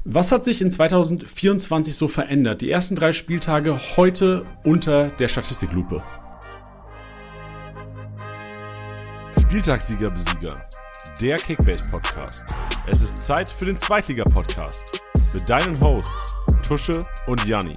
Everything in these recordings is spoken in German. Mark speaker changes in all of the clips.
Speaker 1: Was hat sich in 2024 so verändert? Die ersten 3 Spieltage heute unter der Statistiklupe.
Speaker 2: Spieltagssieger-Besieger, der Kickbase-Podcast. Es ist Zeit für den Zweitliga-Podcast mit deinen Hosts Tusche und Janni.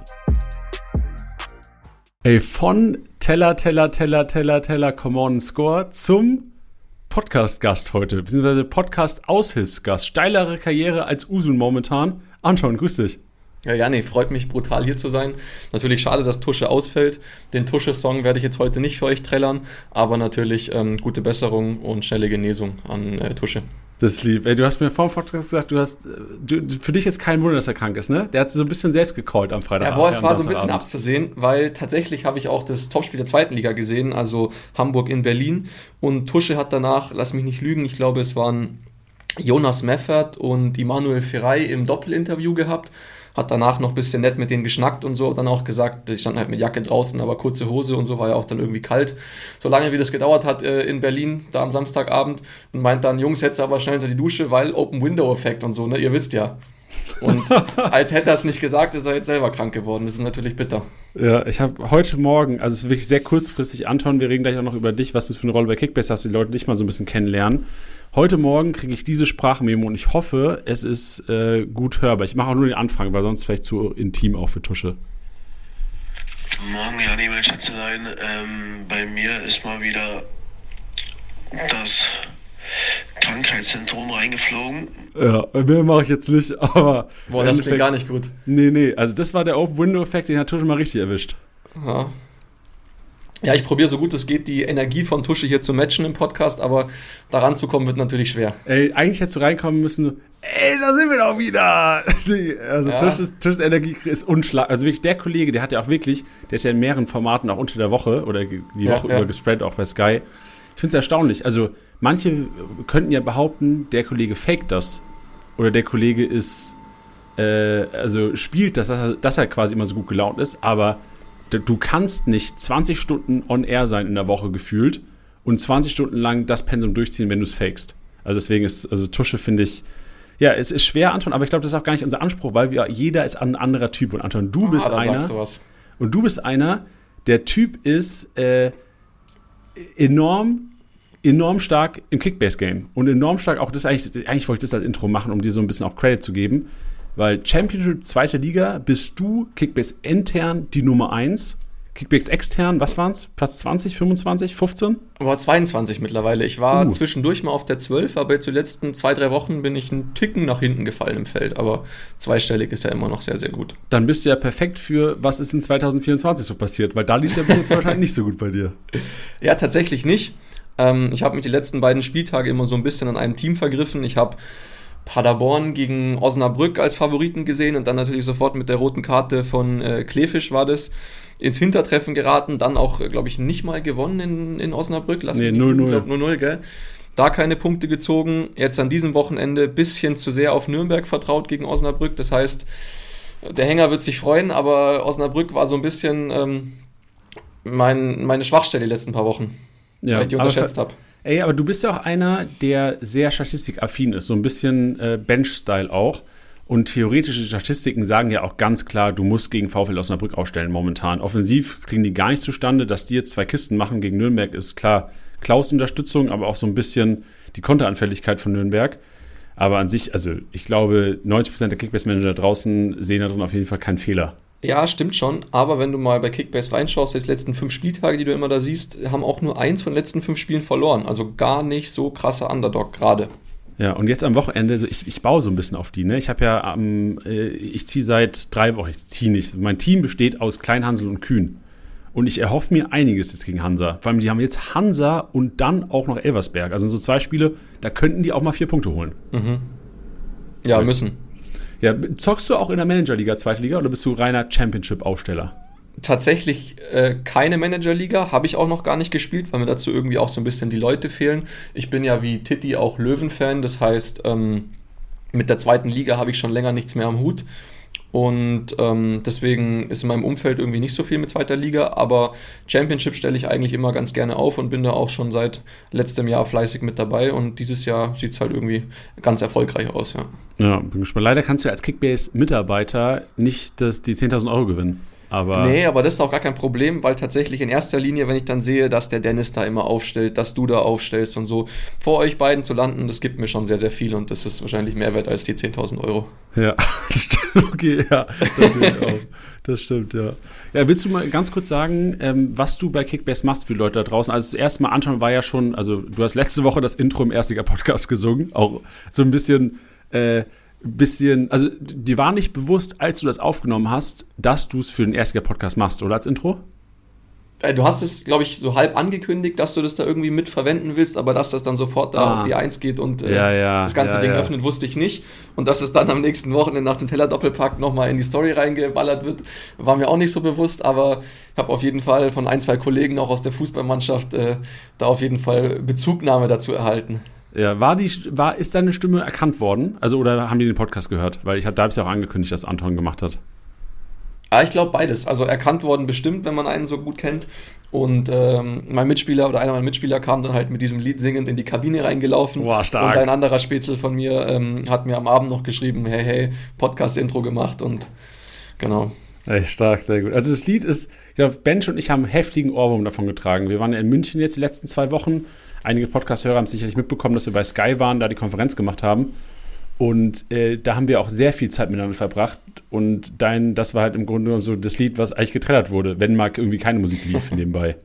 Speaker 1: Ey, von Teller, come on, score zum Podcast-Gast heute, beziehungsweise Podcast-Aushilfsgast. Steilere Karriere als Usun momentan. Anton, grüß dich.
Speaker 3: Ja, Janni, freut mich brutal hier zu sein. Natürlich schade, dass Tusche ausfällt. Den Tusche-Song werde ich jetzt heute nicht für euch trällern, aber natürlich gute Besserung und schnelle Genesung an Tusche.
Speaker 1: Das ist lieb. Ey, du hast mir vor dem Podcast gesagt, für dich ist kein Wunder, dass er krank ist, ne? Der hat so ein bisschen selbst gecallt am Freitag.
Speaker 3: Ja, es war so ein bisschen abzusehen, weil tatsächlich habe ich auch das Topspiel der zweiten Liga gesehen, also Hamburg in Berlin. Und Tusche hat danach, lass mich nicht lügen, ich glaube, es waren Jonas Meffert und Immanuel Ferrei im Doppelinterview gehabt. Hat danach noch ein bisschen nett mit denen geschnackt und so, dann auch gesagt, ich stand halt mit Jacke draußen, aber kurze Hose und so, war ja auch dann irgendwie kalt. So lange wie das gedauert hat in Berlin, da am Samstagabend, und meint dann, Jungs, jetzt aber schnell unter die Dusche, weil Open-Window-Effekt und so, ne, ihr wisst ja. Und als hätte er es nicht gesagt, ist er jetzt selber krank geworden. Das ist natürlich bitter.
Speaker 1: Ja, ich habe heute Morgen, also es ist wirklich sehr kurzfristig, Anton, wir reden gleich auch noch über dich, was du für eine Rolle bei Kickbase hast, die Leute dich mal so ein bisschen kennenlernen. Heute Morgen kriege ich diese Sprachmemo und ich hoffe, es ist gut hörbar. Ich mache auch nur den Anfang, weil sonst vielleicht zu intim auch für Tusche.
Speaker 4: Morgen, Janni, mein Schätzelein. Bei mir ist mal wieder das Krankheitssyndrom reingeflogen.
Speaker 1: Ja, mehr mache ich jetzt nicht, aber...
Speaker 3: Boah, das klingt gar nicht gut.
Speaker 1: Nee, also das war der Open-Window-Effekt, den hat Tusche mal richtig erwischt.
Speaker 3: Ja, ich probiere so gut es geht, die Energie von Tusche hier zu matchen im Podcast, aber daran zu kommen wird natürlich schwer.
Speaker 1: Ey, eigentlich hättest du reinkommen müssen, da sind wir doch wieder. Also ja. Tusches Energie ist unschlagbar. Also wirklich der Kollege, der hat ja auch wirklich, der ist ja in mehreren Formaten auch unter der Woche oder die Woche über gespreadet, auch bei Sky. Ich finde es erstaunlich. Also manche könnten ja behaupten, der Kollege faked das. Oder der Kollege ist, spielt das, dass er quasi immer so gut gelaunt ist, aber du kannst nicht 20 Stunden on air sein in der Woche gefühlt und 20 Stunden lang das Pensum durchziehen, wenn du es fakest. Also deswegen ist, Tusche finde ich, ja, es ist schwer, Anton, aber ich glaube, das ist auch gar nicht unser Anspruch, weil jeder ist ein anderer Typ. Und Anton, du bist einer, der Typ ist enorm stark im Kickbase-Game und enorm stark auch, das eigentlich wollte ich das als Intro machen, um dir so ein bisschen auch Credit zu geben. Weil Championship, zweite Liga, bist du Kickbase intern die Nummer 1. Kickbase extern, was waren's? Platz 20, 25, 15?
Speaker 3: Aber 22 mittlerweile. Ich war zwischendurch mal auf der 12, aber jetzt die letzten 2-3 Wochen bin ich einen Ticken nach hinten gefallen im Feld. Aber zweistellig ist ja immer noch sehr, sehr gut.
Speaker 1: Dann bist du ja perfekt für, was ist in 2024 so passiert, weil da lief es ja bis jetzt wahrscheinlich nicht so gut bei dir.
Speaker 3: Ja, tatsächlich nicht. Ich habe mich die letzten beiden Spieltage immer so ein bisschen an einem Team vergriffen. Ich habe Paderborn gegen Osnabrück als Favoriten gesehen und dann natürlich sofort mit der roten Karte von Kleefisch war das ins Hintertreffen geraten, dann auch, glaube ich, nicht mal gewonnen in Osnabrück. 0-0, gell? Da keine Punkte gezogen, jetzt an diesem Wochenende ein bisschen zu sehr auf Nürnberg vertraut gegen Osnabrück, das heißt, der Hänger wird sich freuen, aber Osnabrück war so ein bisschen meine Schwachstelle die letzten paar Wochen, weil ich die unterschätzt habe.
Speaker 1: Ey, aber du bist ja auch einer, der sehr statistikaffin ist, so ein bisschen Bench-Style auch. Und theoretische Statistiken sagen ja auch ganz klar, du musst gegen VfL Osnabrück aufstellen momentan. Offensiv kriegen die gar nicht zustande, dass die jetzt 2 Kisten machen gegen Nürnberg, ist klar Klaus Unterstützung, aber auch so ein bisschen die Konteranfälligkeit von Nürnberg. Aber an sich, also ich glaube, 90% der Kickbase-Manager draußen sehen da drin auf jeden Fall keinen Fehler.
Speaker 3: Ja, stimmt schon, aber wenn du mal bei Kickbase reinschaust, die letzten 5 Spieltage, die du immer da siehst, haben auch nur 1 von den letzten 5 Spielen verloren. Also gar nicht so krasser Underdog gerade.
Speaker 1: Ja, und jetzt am Wochenende, also ich baue so ein bisschen auf die, ne? Ich habe ja, ich ziehe seit 3 Wochen, ich ziehe nicht. Mein Team besteht aus Kleinhansel und Kühn. Und ich erhoffe mir einiges jetzt gegen Hansa. Vor allem, die haben jetzt Hansa und dann auch noch Elversberg. Also so 2 Spiele, da könnten die auch mal 4 Punkte holen.
Speaker 3: Mhm. Ja, müssen.
Speaker 1: Ja, zockst du auch in der Managerliga, zweite Liga, oder bist du reiner Championship-Aufsteller?
Speaker 3: Tatsächlich keine Managerliga, habe ich auch noch gar nicht gespielt, weil mir dazu irgendwie auch so ein bisschen die Leute fehlen. Ich bin ja wie Titti auch Löwen-Fan, das heißt, mit der zweiten Liga habe ich schon länger nichts mehr am Hut. Und deswegen ist in meinem Umfeld irgendwie nicht so viel mit zweiter Liga, aber Championship stelle ich eigentlich immer ganz gerne auf und bin da auch schon seit letztem Jahr fleißig mit dabei und dieses Jahr sieht es halt irgendwie ganz erfolgreich aus, ja.
Speaker 1: Ja, bin gespannt. Leider kannst du als Kickbase-Mitarbeiter nicht die 10.000 Euro gewinnen.
Speaker 3: Nee, aber das ist auch gar kein Problem, weil tatsächlich in erster Linie, wenn ich dann sehe, dass der Dennis da immer aufstellt, dass du da aufstellst und so, vor euch beiden zu landen, das gibt mir schon sehr, sehr viel und das ist wahrscheinlich mehr wert als die 10.000 Euro.
Speaker 1: Ja, das stimmt, okay, ja, das sehe ich auch. Das stimmt, ja. Ja, willst du mal ganz kurz sagen, was du bei Kickbase machst für die Leute da draußen? Also das erste Mal, Anton war ja schon, also du hast letzte Woche das Intro im Erstliga-Podcast gesungen, auch so ein bisschen, also dir war nicht bewusst, als du das aufgenommen hast, dass du es für den Erstliga-Podcast machst, oder als Intro?
Speaker 3: Du hast es, glaube ich, so halb angekündigt, dass du das da irgendwie mit verwenden willst, aber dass das dann sofort da auf die 1 geht und das ganze Ding öffnet, wusste ich nicht. Und dass es dann am nächsten Wochenende nach dem Teller-Doppelpack nochmal in die Story reingeballert wird, war mir auch nicht so bewusst, aber ich habe auf jeden Fall von 1, 2 Kollegen auch aus der Fußballmannschaft da auf jeden Fall Bezugnahme dazu erhalten.
Speaker 1: Ja, ist deine Stimme erkannt worden? Also, oder haben die den Podcast gehört? Weil da habe ich es ja auch angekündigt, dass Anton gemacht hat.
Speaker 3: Ja, ich glaube beides. Also erkannt worden bestimmt, wenn man einen so gut kennt. Und mein Mitspieler oder einer meiner Mitspieler kam dann halt mit diesem Lied singend in die Kabine reingelaufen.
Speaker 1: Boah, stark.
Speaker 3: Und ein anderer Spätzle von mir hat mir am Abend noch geschrieben, hey, Podcast-Intro gemacht und genau.
Speaker 1: Echt stark, sehr gut. Also das Lied ist, ich glaube, Bench und ich haben einen heftigen Ohrwurm davon getragen. Wir waren ja in München jetzt die letzten 2 Wochen. Einige Podcast-Hörer haben sicherlich mitbekommen, dass wir bei Sky waren, da die Konferenz gemacht haben. Und da haben wir auch sehr viel Zeit miteinander verbracht. Und das war halt im Grunde genommen so das Lied, was eigentlich getrellert wurde, wenn mal irgendwie keine Musik lief nebenbei.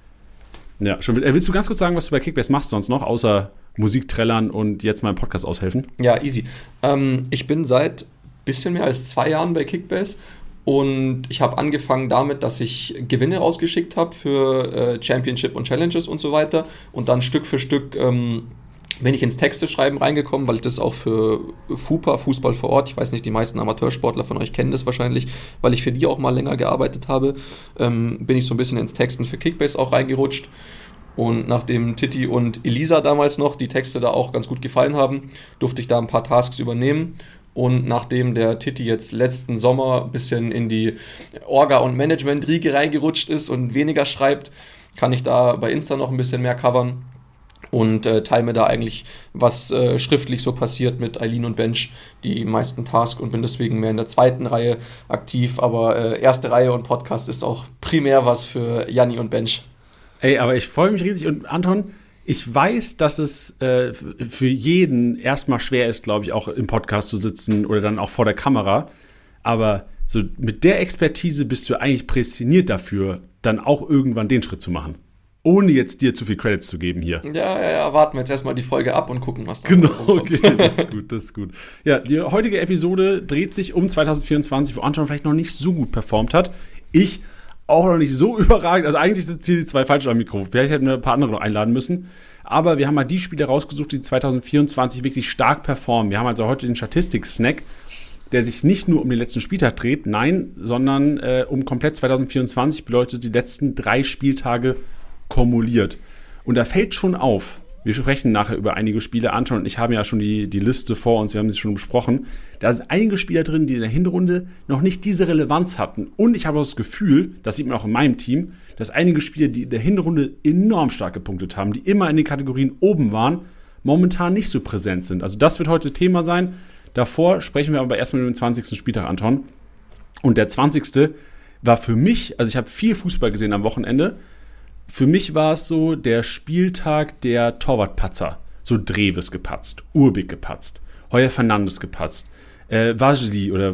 Speaker 1: Ja, schon. Willst du ganz kurz sagen, was du bei Kickbase machst sonst noch, außer Musik trällern und jetzt mal im Podcast aushelfen?
Speaker 3: Ja, easy. Ich bin seit bisschen mehr als 2 Jahren bei Kickbase. Und ich habe angefangen damit, dass ich Gewinne rausgeschickt habe für Championship und Challenges und so weiter. Und dann Stück für Stück bin ich ins Texteschreiben reingekommen, weil ich das auch für FUPA, Fußball vor Ort, ich weiß nicht, die meisten Amateursportler von euch kennen das wahrscheinlich, weil ich für die auch mal länger gearbeitet habe, bin ich so ein bisschen ins Texten für Kickbase auch reingerutscht. Und nachdem Titti und Elisa damals noch die Texte da auch ganz gut gefallen haben, durfte ich da ein paar Tasks übernehmen. Und nachdem der Titti jetzt letzten Sommer ein bisschen in die Orga- und Management-Riege reingerutscht ist und weniger schreibt, kann ich da bei Insta noch ein bisschen mehr covern und teile mir da eigentlich, was schriftlich so passiert mit Eileen und Bench, die meisten Tasks und bin deswegen mehr in der 2. Reihe aktiv, aber 1. Reihe und Podcast ist auch primär was für Janni und Bench.
Speaker 1: Ey, aber ich freue mich riesig und Anton, ich weiß, dass es für jeden erstmal schwer ist, glaube ich, auch im Podcast zu sitzen oder dann auch vor der Kamera. Aber so mit der Expertise bist du eigentlich prädestiniert dafür, dann auch irgendwann den Schritt zu machen. Ohne jetzt dir zu viel Credits zu geben hier.
Speaker 3: Ja, warten wir jetzt erstmal die Folge ab und gucken, was da
Speaker 1: genau, okay, das ist gut. Ja, die heutige Episode dreht sich um 2024, wo Anton vielleicht noch nicht so gut performt hat. Ich auch noch nicht so überragend. Also eigentlich sitzen hier die 2 falsch am Mikro. Vielleicht hätten wir ein paar andere noch einladen müssen. Aber wir haben mal die Spiele rausgesucht, die 2024 wirklich stark performen. Wir haben also heute den Statistik-Snack, der sich nicht nur um den letzten Spieltag dreht, nein, sondern um komplett 2024 bedeutet die letzten 3 Spieltage kumuliert. Und da fällt schon auf, wir sprechen nachher über einige Spiele, Anton und ich haben ja schon die Liste vor uns, wir haben sie schon besprochen, da sind einige Spieler drin, die in der Hinrunde noch nicht diese Relevanz hatten. Und ich habe das Gefühl, das sieht man auch in meinem Team, dass einige Spieler, die in der Hinrunde enorm stark gepunktet haben, die immer in den Kategorien oben waren, momentan nicht so präsent sind. Also das wird heute Thema sein. Davor sprechen wir aber erstmal über den 20. Spieltag, Anton. Und der 20. war für mich, also ich habe viel Fußball gesehen am Wochenende, für mich war es so der Spieltag der Torwartpatzer. So Dreves gepatzt, Urbik gepatzt, Heuer Fernandes gepatzt, Vasili oder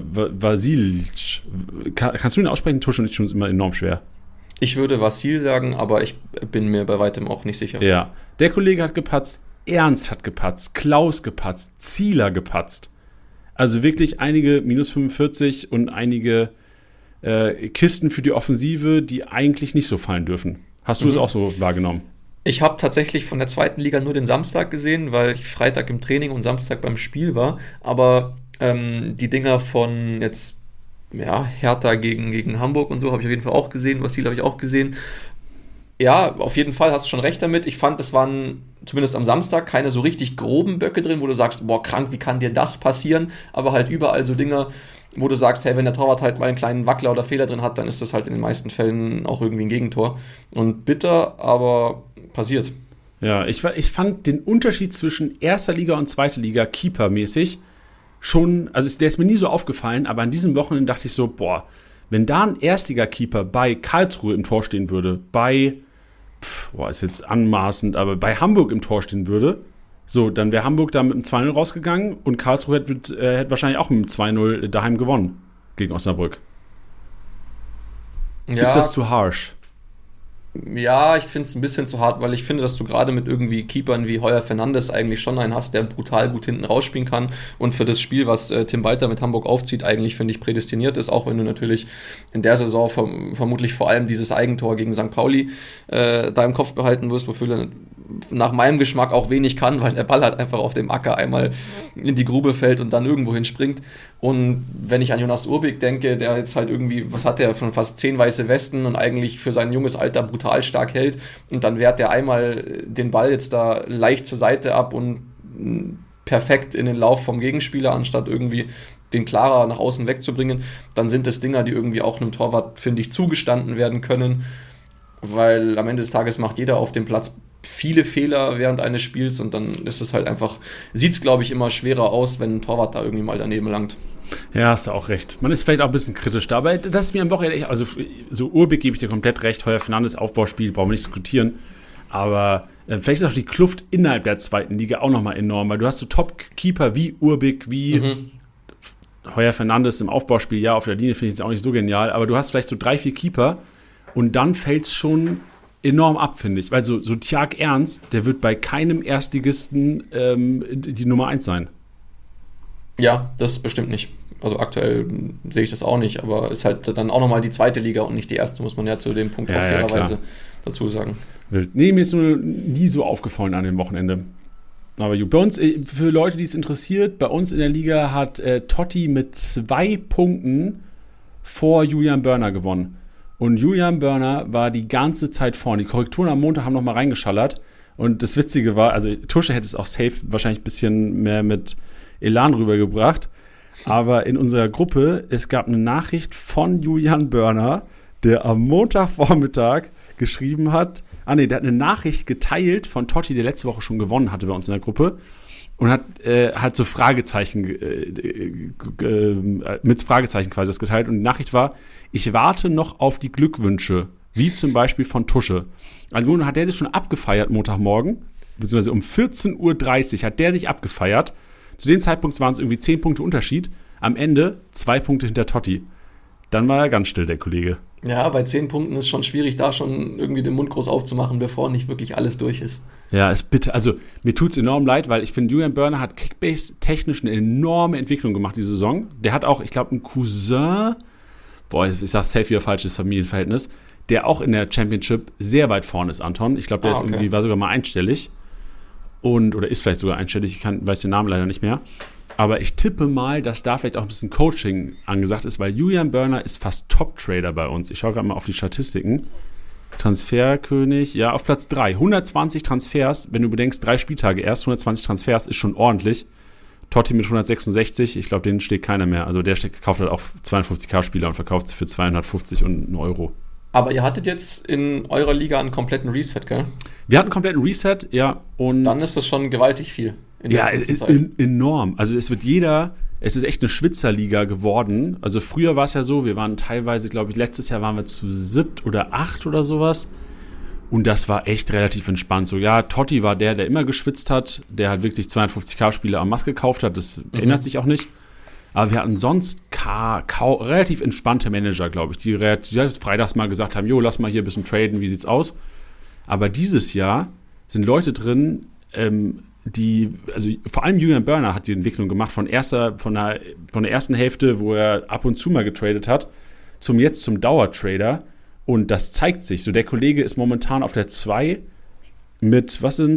Speaker 1: Vasilic. Kannst du ihn aussprechen? Tusche und ich tun es immer enorm schwer.
Speaker 3: Ich würde Vasil sagen, aber ich bin mir bei weitem auch nicht sicher.
Speaker 1: Ja, der Kollege hat gepatzt, Ernst hat gepatzt, Klaus gepatzt, Zieler gepatzt. Also wirklich einige minus 45 und einige Kisten für die Offensive, die eigentlich nicht so fallen dürfen. Hast du es auch so wahrgenommen?
Speaker 3: Ich habe tatsächlich von der 2. Liga nur den Samstag gesehen, weil ich Freitag im Training und Samstag beim Spiel war. Aber die Dinger von jetzt Hertha gegen Hamburg und so habe ich auf jeden Fall auch gesehen. Vasil habe ich auch gesehen. Ja, auf jeden Fall hast du schon recht damit. Ich fand, es waren zumindest am Samstag keine so richtig groben Böcke drin, wo du sagst, boah, krank, wie kann dir das passieren? Aber halt überall so Dinger, wo du sagst, hey, wenn der Torwart halt mal einen kleinen Wackler oder Fehler drin hat, dann ist das halt in den meisten Fällen auch irgendwie ein Gegentor. Und bitter, aber passiert.
Speaker 1: Ja, ich fand den Unterschied zwischen erster Liga und zweiter Liga keepermäßig schon, also der ist mir nie so aufgefallen, aber an diesem Wochenende dachte ich so, boah, wenn da ein Erstliga-Keeper bei Karlsruhe im Tor stehen würde, ist jetzt anmaßend, aber bei Hamburg im Tor stehen würde, so, dann wäre Hamburg da mit einem 2-0 rausgegangen und Karlsruhe hätte wahrscheinlich auch mit einem 2-0 daheim gewonnen gegen Osnabrück.
Speaker 3: Ja.
Speaker 1: Ist das zu harsh?
Speaker 3: Ja, ich finde es ein bisschen zu hart, weil ich finde, dass du gerade mit irgendwie Keepern wie Heuer Fernandes eigentlich schon einen hast, der brutal gut hinten rausspielen kann und für das Spiel, was Tim Walter mit Hamburg aufzieht, eigentlich, finde ich, prädestiniert ist, auch wenn du natürlich in der Saison vermutlich vor allem dieses Eigentor gegen St. Pauli da im Kopf behalten wirst, wofür er nach meinem Geschmack auch wenig kann, weil der Ball halt einfach auf dem Acker einmal in die Grube fällt und dann irgendwo hinspringt. Und wenn ich an Jonas Urbik denke, der jetzt halt irgendwie, was hat der, von fast 10 weiße Westen und eigentlich für sein junges Alter brutal stark hält und dann wehrt der einmal den Ball jetzt da leicht zur Seite ab und perfekt in den Lauf vom Gegenspieler, anstatt irgendwie den klarer nach außen wegzubringen, dann sind das Dinger, die irgendwie auch einem Torwart, finde ich, zugestanden werden können, weil am Ende des Tages macht jeder auf dem Platz viele Fehler während eines Spiels und dann ist es halt einfach, sieht es, glaube ich, immer schwerer aus, wenn ein Torwart da irgendwie mal daneben langt.
Speaker 1: Ja, hast du auch recht. Man ist vielleicht auch ein bisschen kritisch da, aber das ist mir am Wochenende echt, also so Urbik gebe ich dir komplett recht, Heuer Fernandes Aufbauspiel, brauchen wir nicht diskutieren, aber vielleicht ist auch die Kluft innerhalb der zweiten Liga auch nochmal enorm, weil du hast so Top-Keeper wie Urbik, wie Heuer Fernandes im Aufbauspiel, ja, auf der Linie finde ich jetzt auch nicht so genial, aber du hast vielleicht so 3-4 Keeper und dann fällt es schon enorm ab, finde ich. Weil so Tjag Ernst, der wird bei keinem Erstligisten die Nummer 1 sein.
Speaker 3: Ja, das bestimmt nicht. Also aktuell sehe ich das auch nicht, aber ist halt dann auch nochmal die zweite Liga und nicht die erste, muss man ja zu dem Punkt auch fairerweise dazu sagen.
Speaker 1: Nee, mir ist nur nie so aufgefallen an dem Wochenende. Aber bei uns, für Leute, die es interessiert, bei uns in der Liga hat Totti mit 2 Punkten vor Julian Börner gewonnen. Und Julian Börner war die ganze Zeit vorne. Die Korrekturen am Montag haben nochmal reingeschallert. Und das Witzige war, also Tusche hätte es auch safe wahrscheinlich ein bisschen mehr mit Elan rübergebracht. Aber in unserer Gruppe, es gab eine Nachricht von Julian Börner, der am Montagvormittag geschrieben hat, der hat eine Nachricht geteilt von Totti, der letzte Woche schon gewonnen hatte bei uns in der Gruppe. Und hat so Fragezeichen, mit Fragezeichen quasi das geteilt. Und die Nachricht war, ich warte noch auf die Glückwünsche, wie zum Beispiel von Tusche. Also hat der sich schon abgefeiert Montagmorgen, beziehungsweise um 14.30 Uhr hat der sich abgefeiert. Zu dem Zeitpunkt waren es irgendwie 10 Punkte Unterschied. Am Ende 2 Punkte hinter Totti. Dann war er ganz still, der Kollege.
Speaker 3: Ja, bei 10 Punkten ist schon schwierig, da schon irgendwie den Mund groß aufzumachen, bevor nicht wirklich alles durch ist.
Speaker 1: Ja, ist bitter. Also mir tut es enorm leid, weil ich finde, Julian Börner hat Kickbase-technisch eine enorme Entwicklung gemacht diese Saison. Der hat auch, ich glaube, einen Cousin, ich sag safe wieder falsches Familienverhältnis, der auch in der Championship sehr weit vorne ist, Anton. Ich glaube, der war sogar mal einstellig. Oder ist vielleicht sogar einstellig, ich weiß den Namen leider nicht mehr. Aber ich tippe mal, dass da vielleicht auch ein bisschen Coaching angesagt ist, weil Julian Börner ist fast Top-Trader bei uns. Ich schaue gerade mal auf die Statistiken. Transferkönig, ja, auf Platz 3. 120 Transfers, wenn du bedenkst, 3 Spieltage erst, 120 Transfers ist schon ordentlich. Totti mit 166, ich glaube, denen steht keiner mehr. Also der kauft halt auch 52k-Spieler und verkauft sie für 250 und einen Euro.
Speaker 3: Aber ihr hattet jetzt in eurer Liga einen kompletten Reset, gell?
Speaker 1: Wir hatten einen kompletten Reset, ja. Und
Speaker 3: dann ist das schon gewaltig viel.
Speaker 1: Ja, es ist enorm. Also es ist echt eine Schwitzerliga geworden. Also früher war es ja so, wir waren teilweise, glaube ich, letztes Jahr waren wir zu 7 oder 8 oder sowas. Und das war echt relativ entspannt. So, ja, Totti war der immer geschwitzt hat, der halt wirklich 250k-Spieler am Maske gekauft hat. Das ändert sich auch nicht. Aber wir hatten sonst relativ entspannte Manager, glaube ich, die freitags mal gesagt haben, lass mal hier ein bisschen traden, wie sieht's aus? Aber dieses Jahr sind Leute drin, also vor allem Julian Börner hat die Entwicklung gemacht von der ersten Hälfte, wo er ab und zu mal getradet hat, zum Dauertrader. Und das zeigt sich. So, der Kollege ist momentan auf der 2 mit,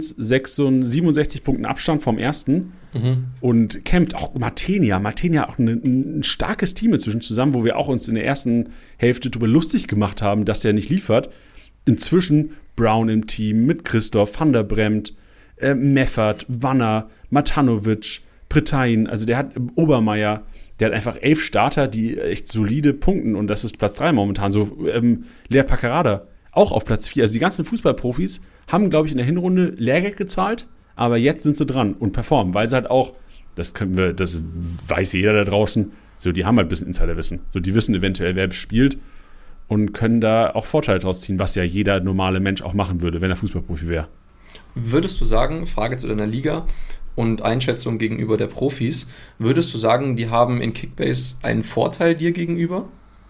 Speaker 1: 67 Punkten Abstand vom ersten und kämpft auch Martenia auch ein starkes Team inzwischen zusammen, wo wir auch uns in der ersten Hälfte darüber lustig gemacht haben, dass der nicht liefert. Inzwischen Brown im Team mit Christoph, Van der Bremt, Meffert, Wanner, Matanovic, Pretain, also der hat Obermeier, der hat einfach 11 Starter, die echt solide punkten und das ist Platz 3 momentan. So Lea Paccarada, auch auf Platz 4. Also die ganzen Fußballprofis haben, glaube ich, in der Hinrunde Lehrgeld gezahlt, aber jetzt sind sie dran und performen, weil sie halt auch, das weiß jeder da draußen, so, die haben halt ein bisschen Insiderwissen. So, die wissen eventuell, wer spielt und können da auch Vorteile draus ziehen, was ja jeder normale Mensch auch machen würde, wenn er Fußballprofi wäre.
Speaker 3: Würdest du sagen, Frage zu deiner Liga und Einschätzung gegenüber der Profis, würdest du sagen, die haben in Kickbase einen Vorteil dir gegenüber?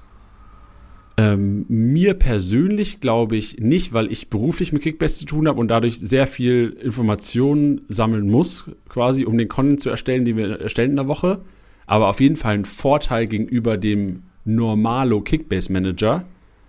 Speaker 1: Mir persönlich glaube ich nicht, weil ich beruflich mit Kickbase zu tun habe und dadurch sehr viel Informationen sammeln muss, quasi, um den Content zu erstellen, den wir erstellen in der Woche. Aber auf jeden Fall ein Vorteil gegenüber dem Normalo Kickbase Manager,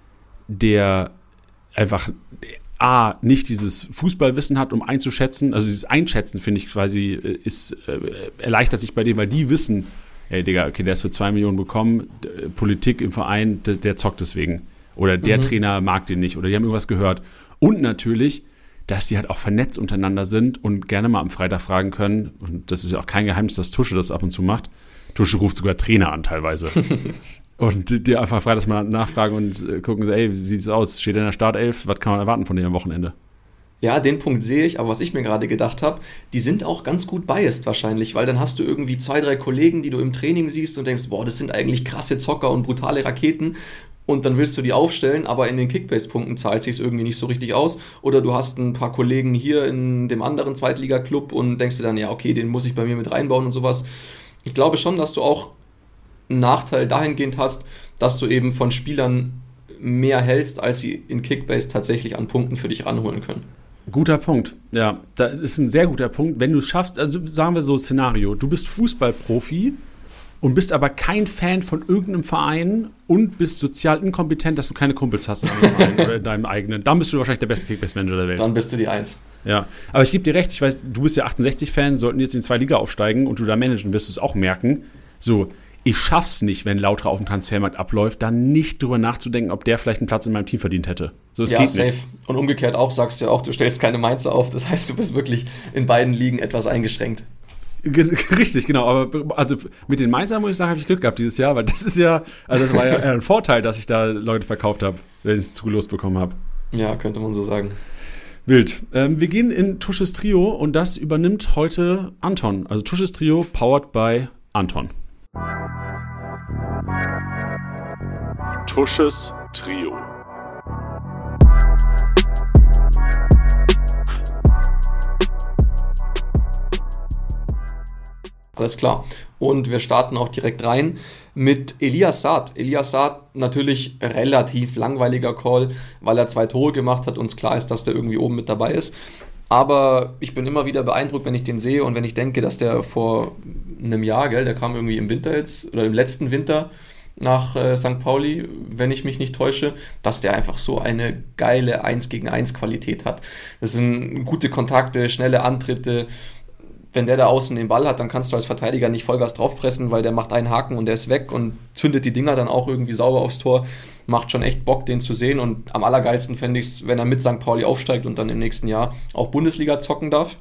Speaker 1: der einfach nicht dieses Fußballwissen hat, um einzuschätzen. Also dieses Einschätzen, finde ich quasi, erleichtert sich bei dem, weil die wissen, ey Digga, okay, der ist für 2 Millionen bekommen, Politik im Verein, der zockt deswegen. Oder der Trainer mag den nicht oder die haben irgendwas gehört. Und natürlich, dass die halt auch vernetzt untereinander sind und gerne mal am Freitag fragen können. Und das ist ja auch kein Geheimnis, dass Tusche das ab und zu macht. Tusche ruft sogar Trainer an teilweise. Und die einfach freitags mal nachfragen und gucken, ey, wie sieht es aus? Steht er in der Startelf? Was kann man erwarten von dem am Wochenende?
Speaker 3: Ja, den Punkt sehe ich, aber was ich mir gerade gedacht habe, die sind auch ganz gut biased wahrscheinlich, weil dann hast du irgendwie 2, 3 Kollegen, die du im Training siehst und denkst, boah, das sind eigentlich krasse Zocker und brutale Raketen und dann willst du die aufstellen, aber in den Kickbase-Punkten zahlt sich es irgendwie nicht so richtig aus oder du hast ein paar Kollegen hier in dem anderen Zweitliga-Club und denkst dir dann, ja okay, den muss ich bei mir mit reinbauen und sowas. Ich glaube schon, dass du auch einen Nachteil dahingehend hast, dass du eben von Spielern mehr hältst, als sie in Kickbase tatsächlich an Punkten für dich ranholen können.
Speaker 1: Guter Punkt, ja, das ist ein sehr guter Punkt. Wenn du es schaffst, also sagen wir so Szenario, du bist Fußballprofi und bist aber kein Fan von irgendeinem Verein und bist sozial inkompetent, dass du keine Kumpels hast in einem Verein oder in deinem eigenen, dann bist du wahrscheinlich der beste Kickbase-Manager der Welt.
Speaker 3: Dann bist du die 1.
Speaker 1: Ja, aber ich gebe dir recht, ich weiß, du bist ja 68-Fan, sollten jetzt in 2 Liga aufsteigen und du da managen, wirst du es auch merken. So, ich schaff's nicht, wenn Lautra auf dem Transfermarkt abläuft, dann nicht drüber nachzudenken, ob der vielleicht einen Platz in meinem Team verdient hätte. So, es geht
Speaker 3: safe.
Speaker 1: Nicht.
Speaker 3: Und umgekehrt auch, sagst du ja auch, du stellst keine Mainzer auf. Das heißt, du bist wirklich in beiden Ligen etwas eingeschränkt.
Speaker 1: Richtig, genau. Aber also mit den Mainzern, muss ich sagen, habe ich Glück gehabt dieses Jahr, weil das ist ja, also das war ja ein Vorteil, dass ich da Leute verkauft habe, wenn ich es zugelost bekommen habe.
Speaker 3: Ja, könnte man so sagen.
Speaker 1: Wild. Wir gehen in Tusches Trio und das übernimmt heute Anton. Also Tusches Trio powered by Anton.
Speaker 2: Tusches Trio.
Speaker 3: Alles klar. Und wir starten auch direkt rein mit Elias Saad. Elias Saad, natürlich relativ langweiliger Call, weil er 2 Tore gemacht hat und es klar ist, dass der irgendwie oben mit dabei ist. Aber ich bin immer wieder beeindruckt, wenn ich den sehe und wenn ich denke, dass der vor einem Jahr, der kam irgendwie im Winter jetzt, oder im letzten Winter nach St. Pauli, wenn ich mich nicht täusche, dass der einfach so eine geile 1-gegen-1 Qualität hat. Das sind gute Kontakte, schnelle Antritte. Wenn der da außen den Ball hat, dann kannst du als Verteidiger nicht Vollgas draufpressen, weil der macht einen Haken und der ist weg und zündet die Dinger dann auch irgendwie sauber aufs Tor. Macht schon echt Bock, den zu sehen und am allergeilsten fände ich es, wenn er mit St. Pauli aufsteigt und dann im nächsten Jahr auch Bundesliga zocken darf.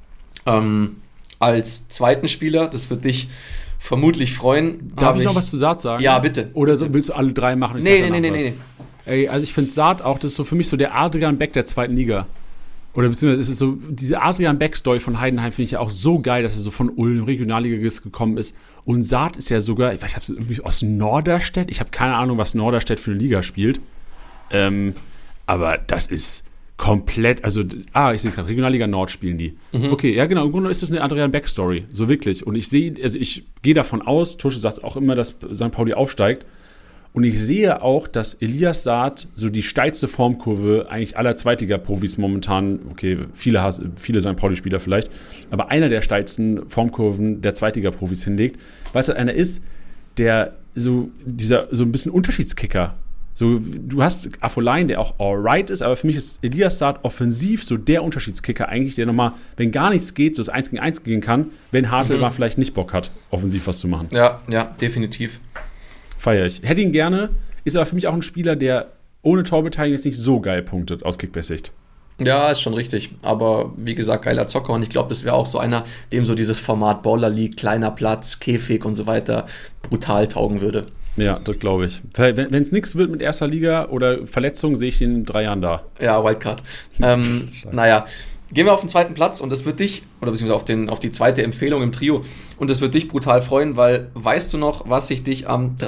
Speaker 3: Als zweiten Spieler, das wird dich vermutlich freuen.
Speaker 1: Darf ich noch was zu Saad sagen?
Speaker 3: Ja, bitte.
Speaker 1: Oder willst du alle 3 machen?
Speaker 3: Nee.
Speaker 1: Ey, also ich finde Saad auch, das ist so für mich so der Adrian Beck der 2. Liga. Oder beziehungsweise ist es so, diese Adrian Beck-Story von Heidenheim finde ich ja auch so geil, dass er so von Ulm Regionalliga gekommen ist. Und Saad ist ja sogar, ich weiß nicht, irgendwie aus Norderstedt. Ich habe keine Ahnung, was Norderstedt für eine Liga spielt. Aber das ist komplett, also, ich sehe es gerade, Regionalliga Nord spielen die. Okay, ja genau, im Grunde ist das eine Adrian Beck-Story, so wirklich. Und ich gehe davon aus, Tusche sagt auch immer, dass St. Pauli aufsteigt. Und ich sehe auch, dass Elias Saad so die steilste Formkurve eigentlich aller Zweitliga-Profis momentan, okay, viele St. Pauli-Spieler vielleicht, aber einer der steilsten Formkurven der Zweitliga-Profis hinlegt, weil es halt einer ist, der so ein bisschen Unterschiedskicker. So, du hast Afolain, der auch alright ist, aber für mich ist Elias Saad offensiv so der Unterschiedskicker eigentlich, der nochmal, wenn gar nichts geht, so das 1-gegen-1 gehen kann, wenn Hartl mal vielleicht nicht Bock hat, offensiv was zu machen.
Speaker 3: Ja, definitiv.
Speaker 1: Feier ich. Hätte ihn gerne, ist aber für mich auch ein Spieler, der ohne Torbeteiligung jetzt nicht so geil punktet aus Kickbase-Sicht.
Speaker 3: Ja, ist schon richtig. Aber wie gesagt, geiler Zocker. Und ich glaube, das wäre auch so einer, dem so dieses Format Baller League, kleiner Platz, Käfig und so weiter brutal taugen würde.
Speaker 1: Ja, das glaube ich. Wenn es nichts wird mit erster Liga oder Verletzungen, sehe ich den in 3 Jahren da.
Speaker 3: Ja, Wildcard. Naja, gehen wir auf den zweiten Platz und das wird dich, oder beziehungsweise auf die zweite Empfehlung im Trio, und das wird dich brutal freuen, weil weißt du noch, was ich dich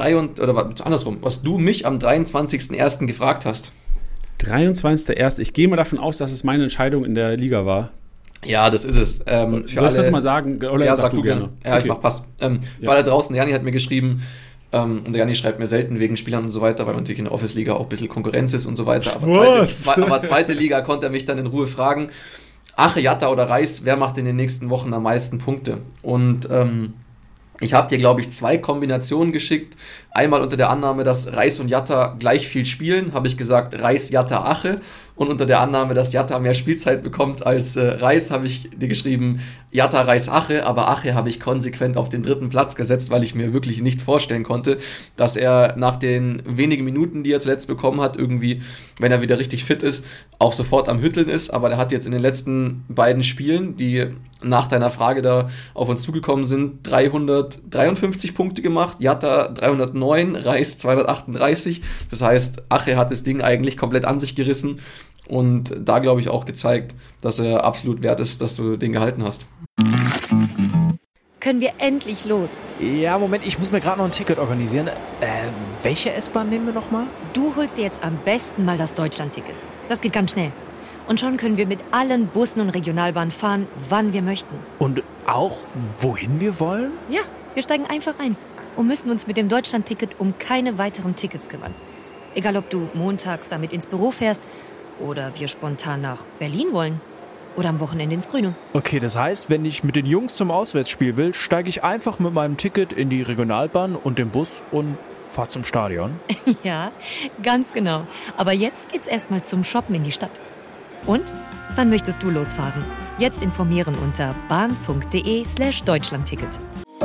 Speaker 3: was du mich am 23.01. gefragt hast?
Speaker 1: 23.01. Ich gehe mal davon aus, dass es meine Entscheidung in der Liga war.
Speaker 3: Ja, das ist es.
Speaker 1: Soll ich das mal sagen? Oder
Speaker 3: ja, sag du gerne. Ja, okay. Passt. Für alle draußen, der Janni hat mir geschrieben, und der Janni schreibt mir selten wegen Spielern und so weiter, weil natürlich in der Office-Liga auch ein bisschen Konkurrenz ist und so weiter. Aber zweite Liga konnte er mich dann in Ruhe fragen, Ache, Jatta oder Reis, wer macht in den nächsten Wochen am meisten Punkte? Und ich habe dir, glaube ich, 2 Kombinationen geschickt. Einmal unter der Annahme, dass Reis und Jatta gleich viel spielen, habe ich gesagt Reis, Jatta, Ache. Und unter der Annahme, dass Jatta mehr Spielzeit bekommt als Reis, habe ich dir geschrieben Jatta, Reis, Ache. Aber Ache habe ich konsequent auf den 3. Platz gesetzt, weil ich mir wirklich nicht vorstellen konnte, dass er nach den wenigen Minuten, die er zuletzt bekommen hat, irgendwie, wenn er wieder richtig fit ist, auch sofort am Hütteln ist. Aber der hat jetzt in den letzten beiden Spielen, die nach deiner Frage da auf uns zugekommen sind, 353 Punkte gemacht, Jatta 309, Reis 238. Das heißt, Ache hat das Ding eigentlich komplett an sich gerissen und da, glaube ich, auch gezeigt, dass er absolut wert ist, dass du den gehalten hast.
Speaker 5: Können wir endlich los?
Speaker 6: Ja, Moment, ich muss mir gerade noch ein Ticket organisieren. Welche S-Bahn nehmen wir nochmal?
Speaker 5: Du holst dir jetzt am besten mal das Deutschland-Ticket. Das geht ganz schnell. Und schon können wir mit allen Bussen und Regionalbahnen fahren, wann wir möchten.
Speaker 6: Und auch, wohin wir wollen?
Speaker 5: Ja, wir steigen einfach ein und müssen uns mit dem Deutschland-Ticket um keine weiteren Tickets kümmern. Egal, ob du montags damit ins Büro fährst oder wir spontan nach Berlin wollen oder am Wochenende ins Grüne.
Speaker 6: Okay, das heißt, wenn ich mit den Jungs zum Auswärtsspiel will, steige ich einfach mit meinem Ticket in die Regionalbahn und den Bus und fahre zum Stadion?
Speaker 5: Ja, ganz genau. Aber jetzt geht's erstmal zum Shoppen in die Stadt. Und? Wann möchtest du losfahren? Jetzt informieren unter bahn.de/Deutschlandticket.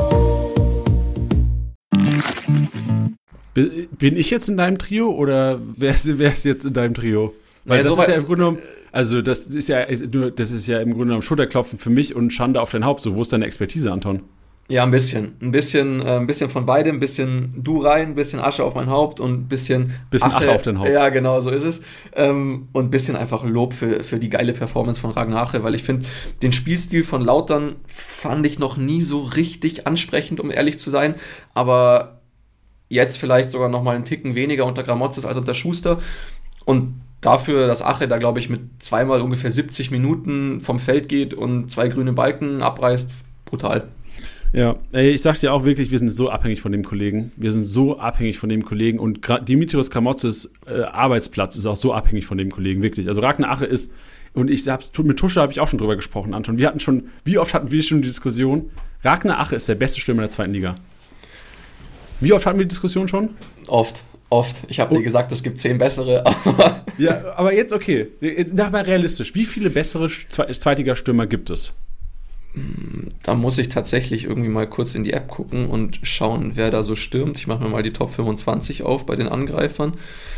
Speaker 1: Bin ich jetzt in deinem Trio oder wer ist jetzt in deinem Trio? Weil das ist ja im Grunde genommen, also das ist ja im Grunde genommen Schulterklopfen für mich und Schande auf dein Haupt. So, wo ist deine Expertise, Anton?
Speaker 3: Ja, ein bisschen von beidem, ein bisschen du rein, ein bisschen Asche auf mein Haupt und ein bisschen
Speaker 1: Ache auf dein Haupt.
Speaker 3: Ja, genau, so ist es. Und ein bisschen einfach Lob für die geile Performance von Ragnar Ache, weil ich finde, den Spielstil von Lautern fand ich noch nie so richtig ansprechend, um ehrlich zu sein. Aber jetzt vielleicht sogar noch mal einen Ticken weniger unter Gramotzes als unter Schuster. Und dafür, dass Ache da, glaube ich, mit 2-mal ungefähr 70 Minuten vom Feld geht und 2 grüne Balken abreißt, brutal.
Speaker 1: Ja, ich sag dir auch wirklich, wir sind so abhängig von dem Kollegen. Und Dimitrios Gramotzes Arbeitsplatz ist auch so abhängig von dem Kollegen, wirklich. Also Ragnar Ache ist, und mit Tusche habe ich auch schon drüber gesprochen, Anton. Wie oft hatten wir schon die Diskussion, Ragnar Ache ist der beste Stürmer der 2. Liga. Wie oft hatten wir die Diskussion schon?
Speaker 3: Oft. Ich habe dir gesagt, es gibt 10 bessere.
Speaker 1: Ja, aber jetzt okay. Sag mal realistisch. Wie viele bessere Zweitligastürmer gibt es?
Speaker 3: Da muss ich tatsächlich irgendwie mal kurz in die App gucken und schauen, wer da so stürmt. Ich mache mir mal die Top 25 auf bei den Angreifern.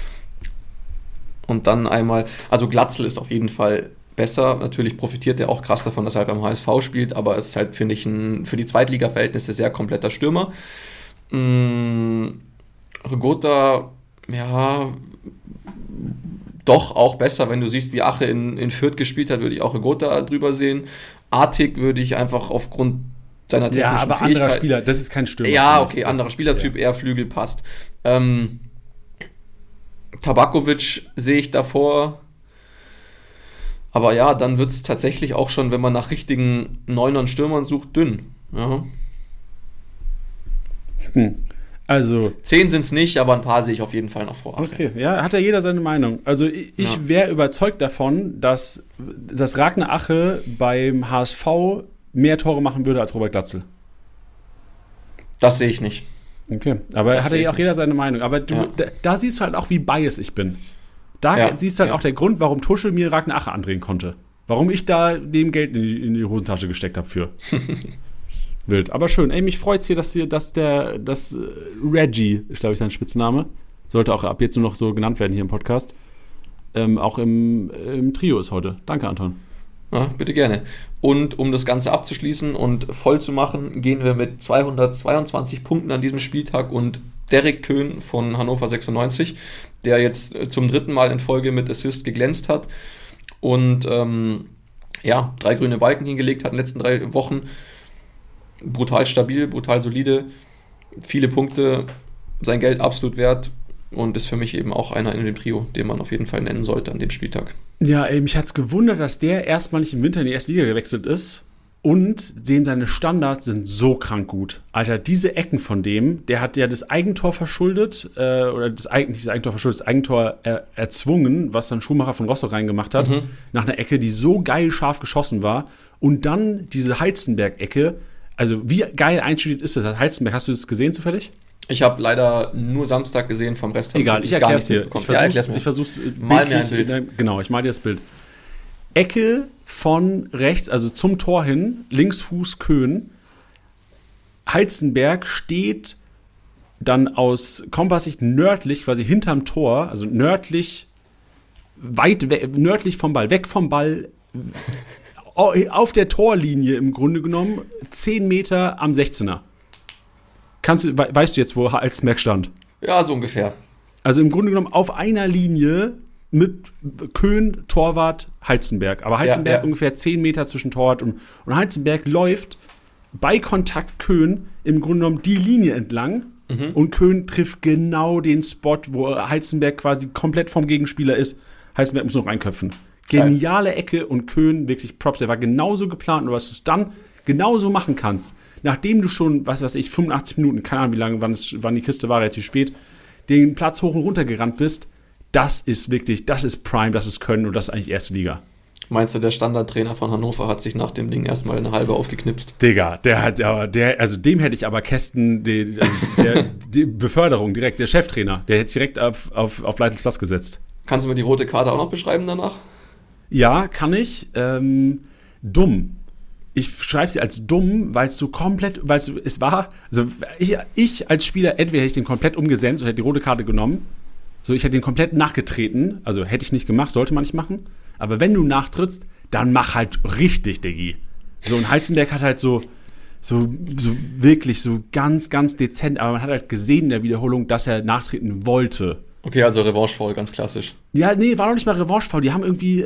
Speaker 3: Und dann einmal, also Glatzel ist auf jeden Fall besser. Natürlich profitiert er auch krass davon, dass er halt beim HSV spielt, aber es ist halt, finde ich, für die Zweitliga-Verhältnisse sehr kompletter Stürmer. Rigota, ja, doch auch besser, wenn du siehst, wie Ache in Fürth gespielt hat, würde ich auch Rigota drüber sehen. Artig würde ich einfach aufgrund seiner technischen Fähigkeit... Ja, aber
Speaker 1: anderer Spieler, das ist kein Stürmer.
Speaker 3: Ja, okay, anderer Spielertyp, eher Flügel passt. Tabakovic sehe ich davor. Aber ja, dann wird es tatsächlich auch schon, wenn man nach richtigen Neunern Stürmern sucht, dünn. Ja.
Speaker 1: Also
Speaker 3: 10 sind es nicht, aber ein paar sehe ich auf jeden Fall noch vor.
Speaker 1: Okay, ja, hat ja jeder seine Meinung. Also ich wäre überzeugt davon, dass Ragnar Ache beim HSV mehr Tore machen würde als Robert Glatzel.
Speaker 3: Das sehe ich nicht.
Speaker 1: Okay, aber hat ja auch jeder seine Meinung. Aber da siehst du halt auch, wie biased ich bin. Da siehst du halt auch der Grund, warum Tuschel mir Ragnar Ache andrehen konnte. Warum ich da dem Geld in die Hosentasche gesteckt habe für. Wild, aber schön. Ey, mich freut's hier, dass Reggie ist, glaube ich, sein Spitzname. Sollte auch ab jetzt nur noch so genannt werden hier im Podcast. auch im Trio ist heute. Danke, Anton.
Speaker 3: Ja, bitte gerne. Und um das Ganze abzuschließen und voll zu machen, gehen wir mit 222 Punkten an diesem Spieltag und Derek Köhn von Hannover 96, der jetzt zum 3. Mal in Folge mit Assist geglänzt hat und 3 grüne Balken hingelegt hat in den letzten 3 Wochen. Brutal stabil, brutal solide, viele Punkte, sein Geld absolut wert und ist für mich eben auch einer in dem Trio, den man auf jeden Fall nennen sollte an dem Spieltag.
Speaker 1: Ja, mich hat's gewundert, dass der erstmal nicht im Winter in die erste Liga gewechselt ist und seine Standards sind so krank gut. Alter, diese Ecken von dem, der hat ja das Eigentor verschuldet, das Eigentor erzwungen, was dann Schumacher von Rostock reingemacht hat, nach einer Ecke, die so geil scharf geschossen war und dann diese Halstenberg-Ecke. Also wie geil einstudiert ist das? Heizenberg, hast du das gesehen zufällig?
Speaker 3: Ich habe leider nur Samstag gesehen, vom Rest.
Speaker 1: Egal, ich erkläre es dir. Ich versuch's
Speaker 3: mal mir ein Bild.
Speaker 1: Genau, ich mal dir das Bild. Ecke von rechts, also zum Tor hin, Linksfuß Köhn. Heizenberg steht dann aus Kompasssicht nördlich, quasi hinterm Tor, also nördlich vom Ball, weg vom Ball, auf der Torlinie im Grunde genommen, 10 Meter am 16er. Weißt du jetzt, wo Heizenberg stand?
Speaker 3: Ja, so ungefähr.
Speaker 1: Also im Grunde genommen auf einer Linie mit Köhn, Torwart, Heizenberg. Aber Heizenberg ungefähr 10 Meter zwischen Torwart und Heizenberg läuft bei Kontakt Köhn im Grunde genommen die Linie entlang und Köhn trifft genau den Spot, wo Heizenberg quasi komplett vom Gegenspieler ist. Heizenberg muss noch reinköpfen. Geniale Ecke und Köhn, wirklich Props. Der war genauso geplant, nur dass du es dann genauso machen kannst. Nachdem du schon, 85 Minuten, keine Ahnung wie lange, wann die Kiste war, relativ spät, den Platz hoch und runter gerannt bist, das ist Prime, das ist Können und das ist eigentlich erste Liga.
Speaker 3: Meinst du, der Standardtrainer von Hannover hat sich nach dem Ding erstmal eine halbe aufgeknipst?
Speaker 1: Digga, dem hätte ich aber Kästen, die Beförderung direkt, der Cheftrainer, der hätte ich direkt auf Leitens Platz gesetzt.
Speaker 3: Kannst du mir die rote Karte auch noch beschreiben danach?
Speaker 1: Ja, kann ich. Dumm. Ich schreibe sie als dumm, weil es so komplett, es war, also ich als Spieler, entweder hätte ich den komplett umgesenzt und hätte die rote Karte genommen, so ich hätte den komplett nachgetreten, also hätte ich nicht gemacht, sollte man nicht machen, aber wenn du nachtrittst, dann mach halt richtig, Diggi. So, und Heizenberg hat halt so wirklich so ganz, ganz dezent, aber man hat halt gesehen in der Wiederholung, dass er nachtreten wollte.
Speaker 3: Okay, also Revanche-Foul, ganz klassisch.
Speaker 1: Ja, nee, war doch nicht mal Revanche-Foul. Die haben irgendwie,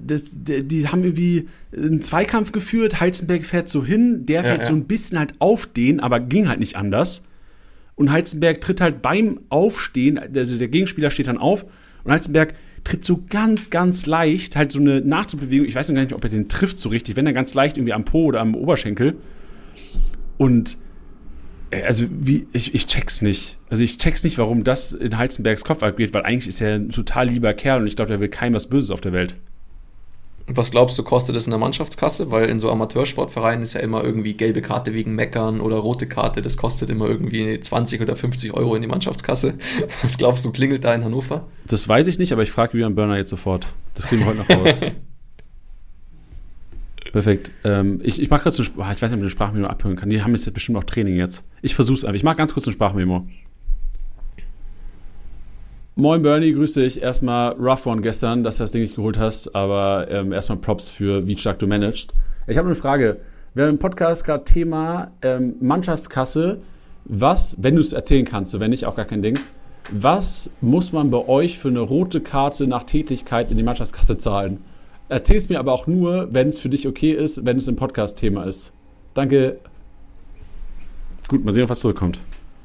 Speaker 1: einen Zweikampf geführt. Heizenberg fährt so hin, der fährt so ein bisschen halt auf den, aber ging halt nicht anders. Und Heizenberg tritt halt beim Aufstehen, also der Gegenspieler steht dann auf und Heizenberg tritt so ganz, ganz leicht, halt so eine Nachtrittbewegung. Ich weiß noch gar nicht, ob er den trifft so richtig, wenn er ganz leicht irgendwie am Po oder am Oberschenkel. Und also ich check's nicht. Also ich check's nicht, warum das in Heizenbergs Kopf abgeht, weil eigentlich ist er ein total lieber Kerl und ich glaube, der will keinem was Böses auf der Welt.
Speaker 3: Und was glaubst du, kostet das in der Mannschaftskasse? Weil in so Amateursportvereinen ist ja immer irgendwie gelbe Karte wegen Meckern oder rote Karte, das kostet immer irgendwie 20 oder 50 Euro in die Mannschaftskasse. Was glaubst du, klingelt da in Hannover?
Speaker 1: Das weiß ich nicht, aber ich frage Julian Börner jetzt sofort. Das kriegen wir heute noch raus. Perfekt. Ich mache kurz ich weiß nicht, ob ich eine Sprachmemo abhören kann. Die haben jetzt bestimmt auch Training jetzt. Ich versuch's einfach. Ich mache ganz kurz eine Sprachmemo. Moin Bernie, grüß dich. Erstmal rough one gestern, dass du das Ding nicht geholt hast, aber erstmal Props für wie stark du managst. Ich habe eine Frage. Wir haben im Podcast gerade Thema Mannschaftskasse. Was, wenn du es erzählen kannst, so wenn nicht, auch gar kein Ding. Was muss man bei euch für eine rote Karte nach Tätigkeit in die Mannschaftskasse zahlen? Erzähl es mir aber auch nur, wenn es für dich okay ist, wenn es im Podcast-Thema ist. Danke. Gut, mal sehen, was zurückkommt.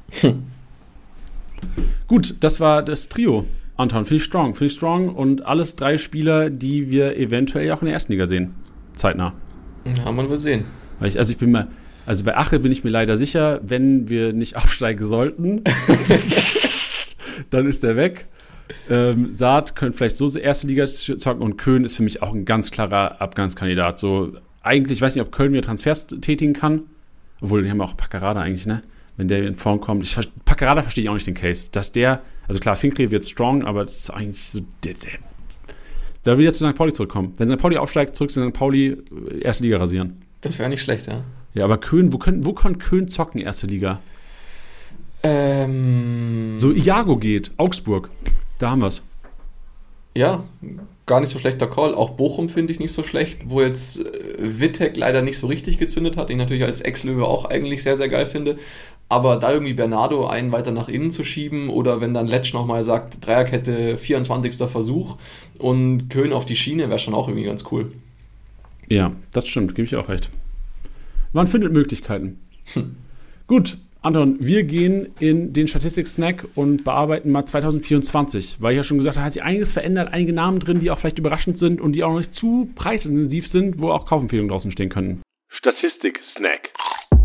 Speaker 1: Gut, das war das Trio. Anton, finde ich strong. Und alles 3 Spieler, die wir eventuell auch in der ersten Liga sehen. Zeitnah.
Speaker 3: Ja, man wird sehen.
Speaker 1: Bei Ache bin ich mir leider sicher, wenn wir nicht aufsteigen sollten, dann ist er weg. Saad könnte vielleicht so erste Liga zocken und Köhn ist für mich auch ein ganz klarer Abgangskandidat. So, eigentlich, ich weiß nicht, ob Köln wieder Transfers tätigen kann. Obwohl, die haben auch Packerada eigentlich, ne? Wenn der in Form kommt. Packerada verstehe ich auch nicht den Case. Dass der, also klar, Finkri wird strong, aber das ist eigentlich so, der will jetzt zu St. Pauli zurückkommen. Wenn St. Pauli aufsteigt, zurück zu St. Pauli, erste Liga rasieren.
Speaker 3: Das wäre nicht schlecht, ja.
Speaker 1: Ja, aber Köhn, wo kann Köhn zocken, erste Liga? So, Iago geht, Augsburg. Da haben wir's.
Speaker 3: Ja, gar nicht so schlechter Call. Auch Bochum finde ich nicht so schlecht, wo jetzt Wittek leider nicht so richtig gezündet hat, den ich natürlich als Ex-Löwe auch eigentlich sehr, sehr geil finde. Aber da irgendwie Bernardo einen weiter nach innen zu schieben oder wenn dann Letsch nochmal sagt, Dreierkette, 24. Versuch und Köhn auf die Schiene, wäre schon auch irgendwie ganz cool.
Speaker 1: Ja, das stimmt, gebe ich auch recht. Man findet Möglichkeiten. Gut, Anton, wir gehen in den Statistik-Snack und bearbeiten mal 2024, weil ich ja schon gesagt habe, da hat sich einiges verändert, einige Namen drin, die auch vielleicht überraschend sind und die auch noch nicht zu preisintensiv sind, wo auch Kaufempfehlungen draußen stehen können.
Speaker 2: Statistik-Snack.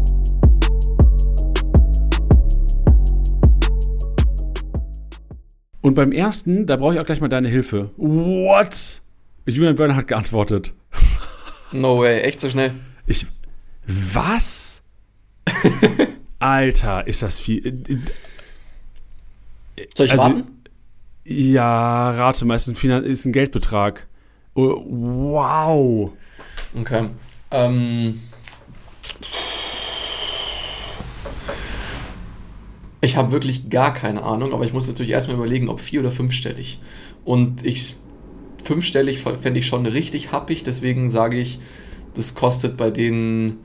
Speaker 1: Und beim ersten, da brauche ich auch gleich mal deine Hilfe. What? Julian Börner hat geantwortet.
Speaker 3: No way, echt so schnell?
Speaker 1: Was? Alter, ist das viel.
Speaker 3: Soll ich raten?
Speaker 1: Ja, rate mal, ist ein Geldbetrag. Oh, wow.
Speaker 3: Okay. Ich habe wirklich gar keine Ahnung, aber ich muss natürlich erstmal überlegen, ob 4- oder 5-stellig. Und 5-stellig fände ich schon richtig happig, deswegen sage ich, das kostet bei denen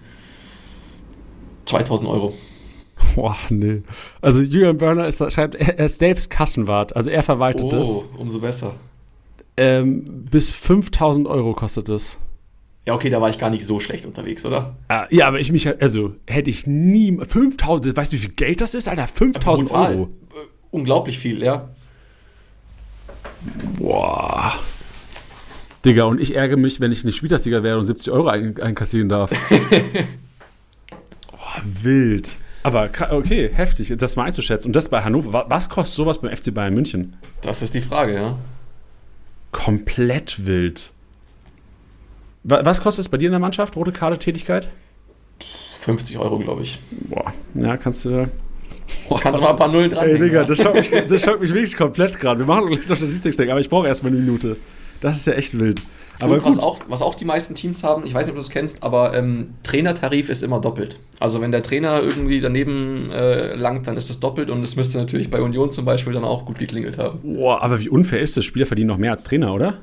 Speaker 3: 2.000 Euro.
Speaker 1: Boah, nee. Also Julian Börner er ist selbst Kassenwart, also er verwaltet das.
Speaker 3: Oh, umso besser.
Speaker 1: Bis 5.000 Euro kostet es.
Speaker 3: Ja, okay, da war ich gar nicht so schlecht unterwegs, oder?
Speaker 1: Ja, aber hätte ich nie 5.000, weißt du, wie viel Geld das ist, Alter? 5.000 Euro.
Speaker 3: Unglaublich viel, ja.
Speaker 1: Boah. Digga, und ich ärgere mich, wenn ich nicht Spielersieger wäre und 70 Euro einkassieren darf. Wild. Aber okay, heftig, das mal einzuschätzen. Und das bei Hannover. Was kostet sowas beim FC Bayern München?
Speaker 3: Das ist die Frage, ja.
Speaker 1: Komplett wild. Was kostet es bei dir in der Mannschaft? Rote Karte, Tätigkeit?
Speaker 3: 50 Euro, glaube ich.
Speaker 1: Boah, ja, kannst du
Speaker 3: mal ein paar Nullen dran.
Speaker 1: Ey, Digga, das schockt mich wirklich komplett gerade. Wir machen gleich noch Statistik, aber ich brauche erstmal eine Minute. Das ist ja echt wild. Aber
Speaker 3: und was auch die meisten Teams haben, ich weiß nicht, ob du das kennst, aber Trainertarif ist immer doppelt. Also wenn der Trainer irgendwie daneben langt, dann ist das doppelt und es müsste natürlich bei Union zum Beispiel dann auch gut geklingelt haben.
Speaker 1: Boah, aber wie unfair ist das? Spieler verdienen noch mehr als Trainer, oder?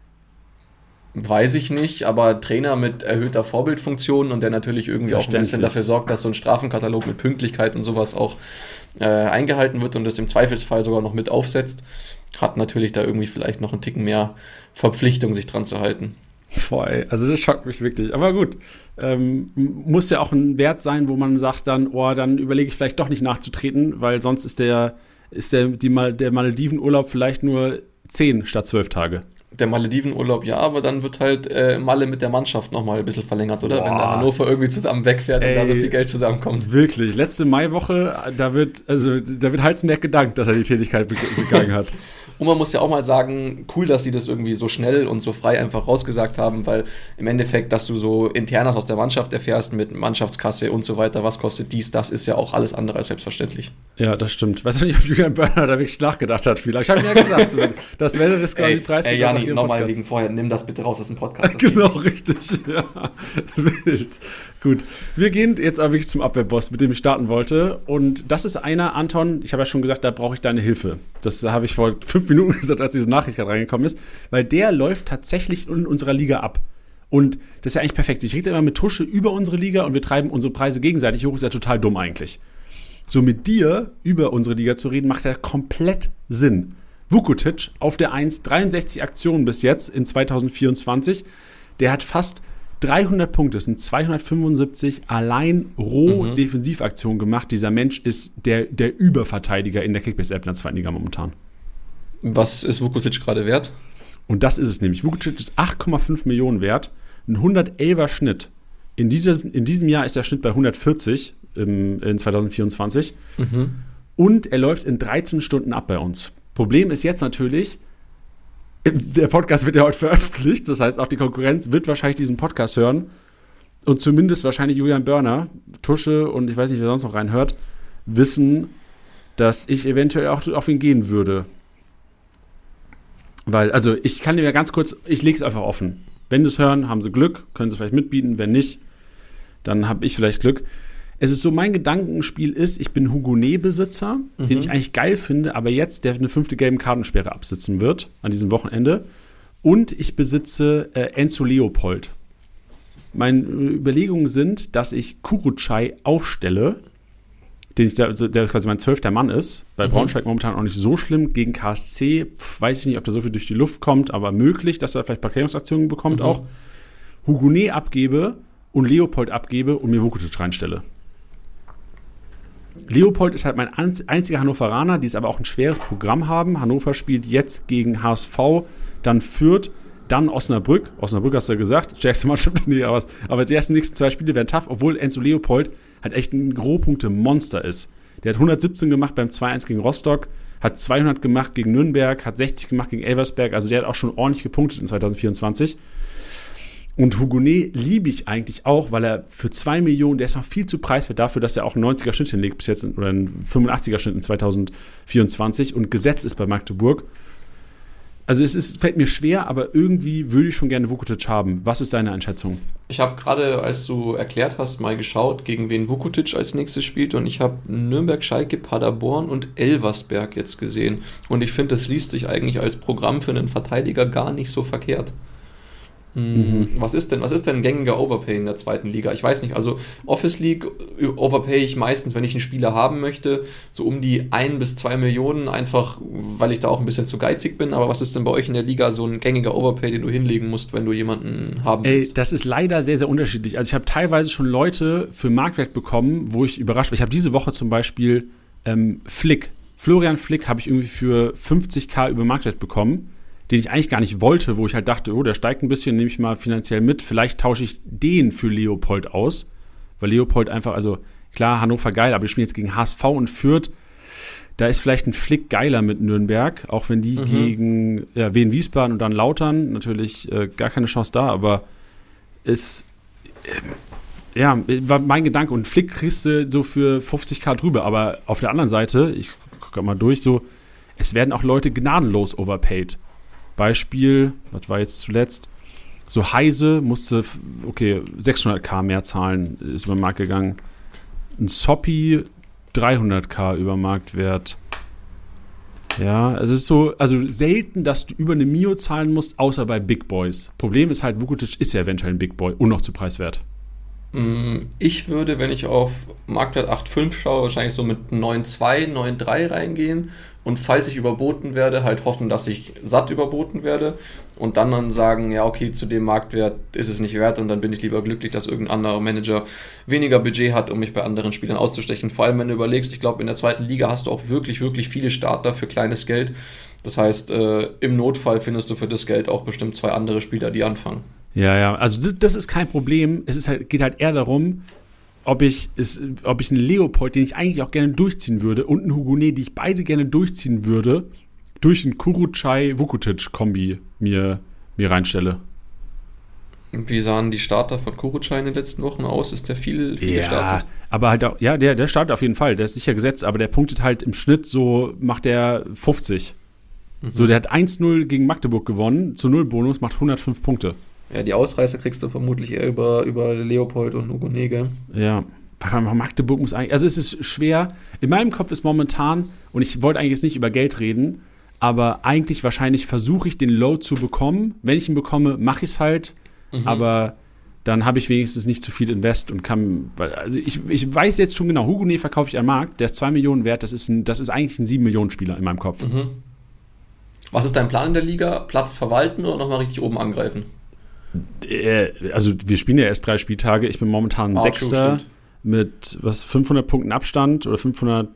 Speaker 3: Weiß ich nicht, aber Trainer mit erhöhter Vorbildfunktion und der natürlich irgendwie auch ein bisschen dafür sorgt, dass so ein Strafenkatalog mit Pünktlichkeit und sowas auch eingehalten wird und das im Zweifelsfall sogar noch mit aufsetzt, hat natürlich da irgendwie vielleicht noch einen Ticken mehr Verpflichtung, sich dran zu halten.
Speaker 1: Boah, ey, also das schockt mich wirklich. Aber gut, muss ja auch ein Wert sein, wo man sagt dann, dann überlege ich vielleicht doch nicht nachzutreten, weil sonst ist der Maledivenurlaub vielleicht nur 10 statt 12 Tage.
Speaker 3: Der Maledivenurlaub, ja, aber dann wird halt Malle mit der Mannschaft nochmal ein bisschen verlängert, oder? Boah. Wenn der Hannover irgendwie zusammen wegfährt und da so viel Geld zusammenkommt.
Speaker 1: Wirklich, letzte Maiwoche, da wird Halzenberg gedankt, dass er die Tätigkeit begangen hat.
Speaker 3: Und man muss ja auch mal sagen, cool, dass die das irgendwie so schnell und so frei einfach rausgesagt haben, weil im Endeffekt, dass du so Internas aus der Mannschaft erfährst mit Mannschaftskasse und so weiter, was kostet dies, das ist ja auch alles andere als selbstverständlich.
Speaker 1: Ja, das stimmt. Weißt du nicht, ob Julian Börner da wirklich nachgedacht hat? Vielleicht. Ich habe mir ja gesagt, das wäre das quasi Preis.
Speaker 3: Jani, nochmal wegen vorher, nimm das bitte raus, das ist ein Podcast.
Speaker 1: Genau, richtig. Ja, wild. Gut, wir gehen jetzt aber wirklich zum Abwehrboss, mit dem ich starten wollte. Und das ist einer, Anton, ich habe ja schon gesagt, da brauche ich deine Hilfe. Das habe ich vor 5 Minuten gesagt, als diese Nachricht gerade reingekommen ist. Weil der läuft tatsächlich in unserer Liga ab. Und das ist ja eigentlich perfekt. Ich rede immer mit Tusche über unsere Liga und wir treiben unsere Preise gegenseitig hoch. Ist ja total dumm eigentlich. So mit dir über unsere Liga zu reden, macht ja komplett Sinn. Vukotic auf der 1, 63 Aktionen bis jetzt in 2024. Der hat fast 300 Punkte, das sind 275 allein roh Defensivaktionen gemacht. Dieser Mensch ist der Überverteidiger in der Kickbase-App in der 2. Liga momentan.
Speaker 3: Was ist Vukotic gerade wert?
Speaker 1: Und das ist es nämlich. Vukotic ist 8,5 Millionen wert, ein 111er Schnitt. In diesem Jahr ist der Schnitt bei 140 in 2024. Und er läuft in 13 Stunden ab bei uns. Problem ist jetzt natürlich, der Podcast wird ja heute veröffentlicht, das heißt auch die Konkurrenz wird wahrscheinlich diesen Podcast hören und zumindest wahrscheinlich Julian Börner, Tusche und ich weiß nicht, wer sonst noch reinhört, wissen, dass ich eventuell auch auf ihn gehen würde. Weil, also ich kann dir ja ganz kurz, ich lege es einfach offen. Wenn sie es hören, haben sie Glück, können sie vielleicht mitbieten, wenn nicht, dann habe ich vielleicht Glück. es ist so, mein Gedankenspiel ist, ich bin Hugonet-Besitzer, den ich eigentlich geil finde, aber jetzt, der eine 5. gelbe Kartensperre absitzen wird, an diesem Wochenende. Und ich besitze Enzo Leopold. Meine Überlegungen sind, dass ich Kurucay aufstelle, der quasi mein 12. Mann ist. Bei Braunschweig momentan auch nicht so schlimm. Gegen KSC weiß ich nicht, ob da so viel durch die Luft kommt, aber möglich, dass er vielleicht Parkierungsaktionen bekommt auch. Hugonet abgebe und Leopold abgebe und mir Vukotic reinstelle. Leopold ist halt mein einziger Hannoveraner, die es aber auch ein schweres Programm haben. Hannover spielt jetzt gegen HSV, dann Fürth, dann Osnabrück. Osnabrück hast du ja gesagt, stärkste Mannschaft. Nee, aber die ersten nächsten 2 Spiele werden tough, obwohl Enzo Leopold halt echt ein Rohpunkte-Monster ist. Der hat 117 gemacht beim 2-1 gegen Rostock, hat 200 gemacht gegen Nürnberg, hat 60 gemacht gegen Elversberg. Also der hat auch schon ordentlich gepunktet in 2024. Und Hugonet liebe ich eigentlich auch, weil er für 2 Millionen, der ist noch viel zu preiswert dafür, dass er auch einen 90er Schnitt hinlegt bis jetzt, oder einen 85er Schnitt in 2024 und gesetzt ist bei Magdeburg. Also fällt mir schwer, aber irgendwie würde ich schon gerne Vukotic haben. Was ist deine Einschätzung?
Speaker 3: Ich habe gerade, als du erklärt hast, mal geschaut, gegen wen Vukotic als nächstes spielt, und ich habe Nürnberg, Schalke, Paderborn und Elversberg jetzt gesehen. Und ich finde, das liest sich eigentlich als Programm für einen Verteidiger gar nicht so verkehrt. Was ist denn ein gängiger Overpay in der 2. Liga? Ich weiß nicht, also Office League overpay ich meistens, wenn ich einen Spieler haben möchte, so um die 1 bis 2 Millionen, einfach weil ich da auch ein bisschen zu geizig bin. Aber was ist denn bei euch in der Liga so ein gängiger Overpay, den du hinlegen musst, wenn du jemanden haben willst?
Speaker 1: Das ist leider sehr, sehr unterschiedlich. Also ich habe teilweise schon Leute für Marktwert bekommen, wo ich überrascht war. Ich habe diese Woche zum Beispiel Florian Flick habe ich irgendwie für 50.000 über Marktwert bekommen, den ich eigentlich gar nicht wollte, wo ich halt dachte, der steigt ein bisschen, nehme ich mal finanziell mit. Vielleicht tausche ich den für Leopold aus, weil Leopold einfach, also klar, Hannover geil, aber ich spiele jetzt gegen HSV und Fürth. Da ist vielleicht ein Flick geiler mit Nürnberg, auch wenn die gegen Wien Wiesbaden und dann Lautern natürlich gar keine Chance da, aber ist war mein Gedanke. Und Flick kriegst du so für 50.000 drüber, aber auf der anderen Seite, ich gucke mal durch, so, es werden auch Leute gnadenlos overpaid. Beispiel, was war jetzt zuletzt? So Heise musste, 600.000 mehr zahlen, ist über den Markt gegangen. Ein Soppi 300.000 über Marktwert. Ja, also es ist so, also selten, dass du über eine Mio zahlen musst, außer bei Big Boys. Problem ist halt, Vukotic ist ja eventuell ein Big Boy und noch zu preiswert.
Speaker 3: Ich würde, wenn ich auf Marktwert 8,5 schaue, wahrscheinlich so mit 9,2, 9,3 reingehen und falls ich überboten werde, halt hoffen, dass ich satt überboten werde und dann sagen, ja okay, zu dem Marktwert ist es nicht wert und dann bin ich lieber glücklich, dass irgendein anderer Manager weniger Budget hat, um mich bei anderen Spielern auszustechen. Vor allem, wenn du überlegst, ich glaube, in der 2. Liga hast du auch wirklich, wirklich viele Starter für kleines Geld. Das heißt, im Notfall findest du für das Geld auch bestimmt 2 andere Spieler, die anfangen.
Speaker 1: Ja, also das ist kein Problem. Geht halt eher darum, ob ich einen Leopold, den ich eigentlich auch gerne durchziehen würde, und einen Hugonet, die ich beide gerne durchziehen würde, durch einen Kurucay-Vukotic-Kombi mir reinstelle.
Speaker 3: Wie sahen die Starter von Kurucay in den letzten Wochen aus? Ist der viel gestartet?
Speaker 1: Aber halt auch, der startet auf jeden Fall, der ist sicher gesetzt, aber der punktet halt im Schnitt so, macht der 50. So, der hat 1-0 gegen Magdeburg gewonnen, zu 0 Bonus, macht 105 Punkte.
Speaker 3: Ja, die Ausreißer kriegst du vermutlich eher über Leopold und Hugonet, gell?
Speaker 1: Ja, Magdeburg muss eigentlich, also es ist schwer, in meinem Kopf ist momentan, und ich wollte eigentlich jetzt nicht über Geld reden, aber eigentlich wahrscheinlich versuche ich den Load zu bekommen. Wenn ich ihn bekomme, mache ich es halt, aber dann habe ich wenigstens nicht zu viel Invest und kann, also ich weiß jetzt schon genau, Hugonet verkaufe ich am Markt, der ist 2 Millionen wert, das ist eigentlich ein 7 Millionen Spieler in meinem Kopf.
Speaker 3: Was ist dein Plan in der Liga? Platz verwalten oder nochmal richtig oben angreifen?
Speaker 1: Also wir spielen ja erst 3 Spieltage, ich bin momentan Sechster mit 500 Punkten Abstand oder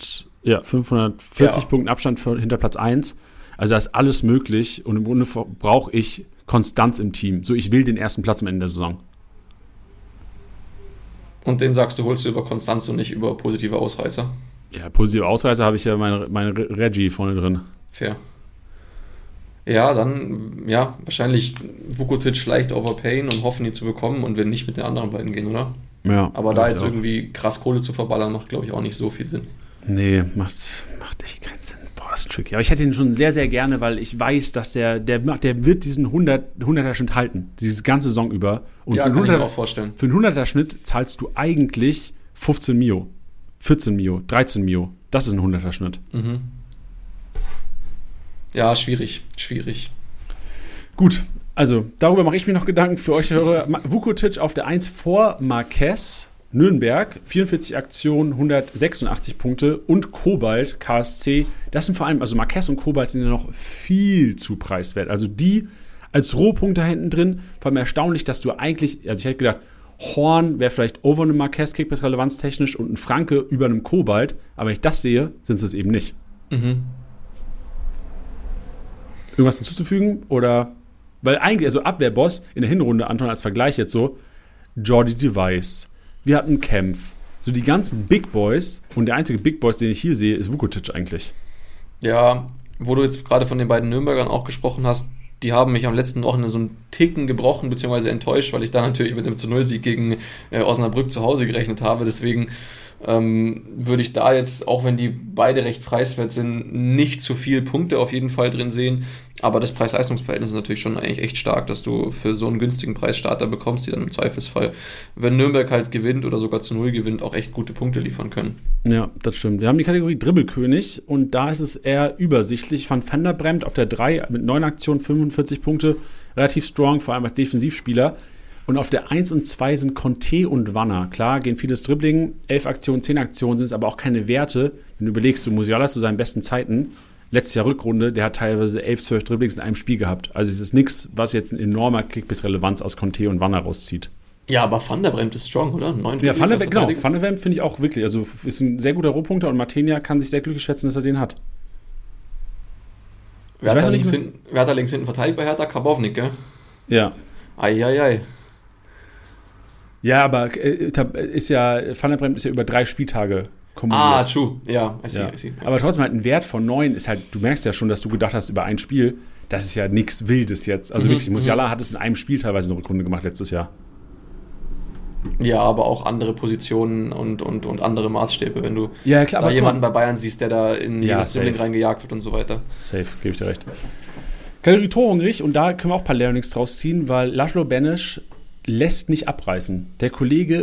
Speaker 1: 540 Punkten Abstand hinter Platz 1. Also da ist alles möglich und im Grunde brauche ich Konstanz im Team. So, ich will den ersten Platz am Ende der Saison.
Speaker 3: Und den sagst du, holst du über Konstanz und nicht über positive Ausreißer?
Speaker 1: Ja, positive Ausreißer habe ich ja meine Reggie vorne drin.
Speaker 3: Fair. Ja, dann, wahrscheinlich Vukotic leicht overpayen und hoffen, ihn zu bekommen und wenn nicht, mit den anderen beiden gehen, oder?
Speaker 1: Ja.
Speaker 3: Aber da jetzt irgendwie krass Kohle zu verballern, macht, glaube ich, auch nicht so viel Sinn.
Speaker 1: Nee, macht echt keinen Sinn. Boah, das ist tricky. Aber ich hätte ihn schon sehr, sehr gerne, weil ich weiß, dass der wird diesen 100er-Schnitt halten, diese ganze Saison über. Und
Speaker 3: ja, kann ich mir auch vorstellen.
Speaker 1: Für einen 100er-Schnitt zahlst du eigentlich 15 Mio, 14 Mio, 13 Mio. Das ist ein 100er-Schnitt.
Speaker 3: Mhm. Ja, schwierig.
Speaker 1: Gut, also darüber mache ich mir noch Gedanken für euch. Vukotic auf der 1 vor Marquez, Nürnberg, 44 Aktionen, 186 Punkte und Kobalt, KSC. Das sind vor allem, also Marquez und Kobalt sind ja noch viel zu preiswert. Also die als Rohpunkte hinten drin, vor allem erstaunlich, dass du eigentlich, also ich hätte gedacht, Horn wäre vielleicht over einem Marquez, Kickbase relevanztechnisch und ein Franke über einem Kobalt, aber wenn ich das sehe, sind sie es eben nicht.
Speaker 3: Mhm.
Speaker 1: Irgendwas hinzuzufügen oder, weil eigentlich, also Abwehrboss in der Hinrunde, Anton, als Vergleich jetzt so, Jordi Device, wir hatten Kempf, so die ganzen Big Boys und der einzige Big Boys, den ich hier sehe, ist Vukotic eigentlich.
Speaker 3: Ja, wo du jetzt gerade von den beiden Nürnbergern auch gesprochen hast, die haben mich am letzten Wochenende so einen Ticken gebrochen bzw. enttäuscht, weil ich da natürlich mit einem 0-Sieg gegen Osnabrück zu Hause gerechnet habe. Deswegen würde ich da jetzt, auch wenn die beide recht preiswert sind, nicht zu viel Punkte auf jeden Fall drin sehen. Aber das Preis-Leistungs-Verhältnis ist natürlich schon eigentlich echt stark, dass du für so einen günstigen Preis Starter bekommst, die dann im Zweifelsfall, wenn Nürnberg halt gewinnt oder sogar zu 0 gewinnt, auch echt gute Punkte liefern können.
Speaker 1: Ja, das stimmt. Wir haben die Kategorie Dribbelkönig und da ist es eher übersichtlich. Van der Bremt auf der 3 mit 9 Aktionen, 45 Punkte, relativ strong, vor allem als Defensivspieler. Und auf der 1 und 2 sind Conte und Wanner. Klar, gehen vieles Dribbling, 11 Aktionen, 10 Aktionen, sind es aber auch keine Werte. Wenn du überlegst, du Musiala zu seinen besten Zeiten, letztes Jahr Rückrunde, der hat teilweise 11, 12 Dribblings in einem Spiel gehabt. Also es ist nichts, was jetzt ein enormer Kickbase-Relevanz aus Conte und Wanner rauszieht.
Speaker 3: Ja, aber Van der Bremt ist strong, oder? 9
Speaker 1: ja, Van der Bremt finde ich auch wirklich, also ist ein sehr guter Rohpunkter und Martinia kann sich sehr glücklich schätzen, dass er den hat.
Speaker 3: Wer hat da links hinten verteidigt bei Hertha? Karbovnik, gell?
Speaker 1: Ja.
Speaker 3: Eieiei.
Speaker 1: Ja, aber ist ja, Van der Bremt ist ja über 3 Spieltage kumuliert.
Speaker 3: Ah, true. Ja, I see. Ja.
Speaker 1: Aber trotzdem halt ein Wert von 9 ist halt, du merkst ja schon, dass du gedacht hast über ein Spiel, das ist ja nichts Wildes jetzt. Also wirklich, Musiala hat es in einem Spiel teilweise eine Rückrunde gemacht letztes Jahr.
Speaker 3: Ja, aber auch andere Positionen und andere Maßstäbe, wenn du
Speaker 1: ja, klar,
Speaker 3: da jemanden bei Bayern siehst, der da in jedes Dribbling reingejagt wird und so weiter.
Speaker 1: Safe, gebe ich dir recht. Kategorie Torhungrig, und da können wir auch ein paar Learnings draus ziehen, weil Laszlo Benes lässt nicht abreißen. Der Kollege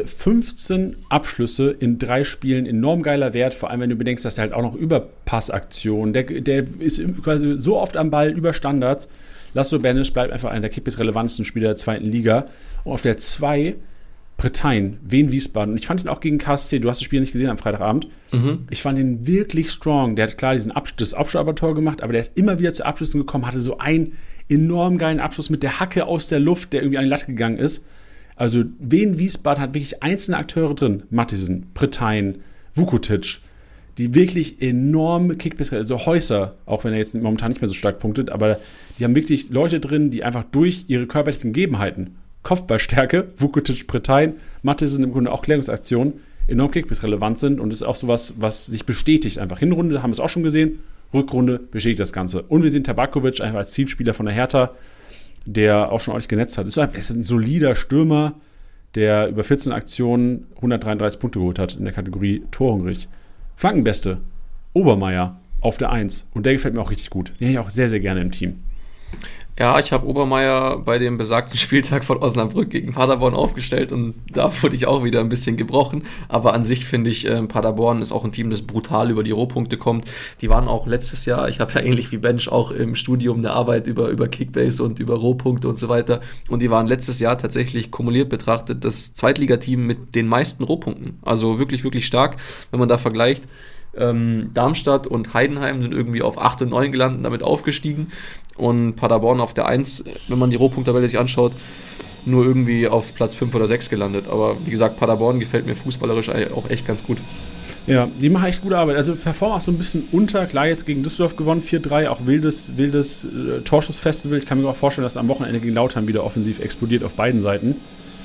Speaker 1: 15 Abschlüsse in 3 Spielen, enorm geiler Wert, vor allem wenn du bedenkst, dass er halt auch noch Überpassaktionen, der ist quasi so oft am Ball über Standards. Laszlo Benes bleibt einfach einer der Kickbase-relevantesten Spieler der 2. Liga. Und auf der 2 Bretagne, Wien Wiesbaden. Und ich fand ihn auch gegen KSC, du hast das Spiel nicht gesehen am Freitagabend. Ich fand ihn wirklich strong. Der hat klar das Abschlusstor gemacht, aber der ist immer wieder zu Abschlüssen gekommen, hatte so einen enorm geilen Abschluss mit der Hacke aus der Luft, der irgendwie an die Latte gegangen ist. Also Wien Wiesbaden hat wirklich einzelne Akteure drin. Mattisen, Bretagne, Vukotic, die wirklich enorme Kickbase, also Häuser, auch wenn er jetzt momentan nicht mehr so stark punktet, aber die haben wirklich Leute drin, die einfach durch ihre körperlichen Gegebenheiten, Kopfballstärke, Vukotic, Bretagne, Mattisen im Grunde auch Klärungsaktionen, enorm Kickbase-relevant sind und das ist auch sowas, was sich bestätigt einfach. Hinrunde haben wir es auch schon gesehen, Rückrunde bestätigt das Ganze. Und wir sehen Tabakovic einfach als Zielspieler von der Hertha, der auch schon ordentlich genetzt hat. Ist ein solider Stürmer, der über 14 Aktionen 133 Punkte geholt hat in der Kategorie Torhungrig. Flankenbeste, Obermeier auf der 1. Und der gefällt mir auch richtig gut. Den hätte ich auch sehr, sehr gerne im Team.
Speaker 3: Ja, ich habe Obermeier bei dem besagten Spieltag von Osnabrück gegen Paderborn aufgestellt und da wurde ich auch wieder ein bisschen gebrochen. Aber an sich finde ich, Paderborn ist auch ein Team, das brutal über die Rohpunkte kommt. Die waren auch letztes Jahr, ich habe ja ähnlich wie Bench auch im Studium eine Arbeit über Kickbase und über Rohpunkte und so weiter. Und die waren letztes Jahr tatsächlich kumuliert betrachtet das Zweitligateam mit den meisten Rohpunkten. Also wirklich, wirklich stark, wenn man da vergleicht. Darmstadt und Heidenheim sind irgendwie auf 8 und 9 gelandet, damit aufgestiegen und Paderborn auf der 1, wenn man die Rohpunkttabelle sich anschaut, nur irgendwie auf Platz 5 oder 6 gelandet. Aber wie gesagt, Paderborn gefällt mir fußballerisch auch echt ganz gut.
Speaker 1: Ja, die machen echt gute Arbeit. Also performen auch so ein bisschen unter. Klar, jetzt gegen Düsseldorf gewonnen, 4-3, auch wildes Torschussfestival. Ich kann mir auch vorstellen, dass am Wochenende gegen Lautern wieder offensiv explodiert auf beiden Seiten.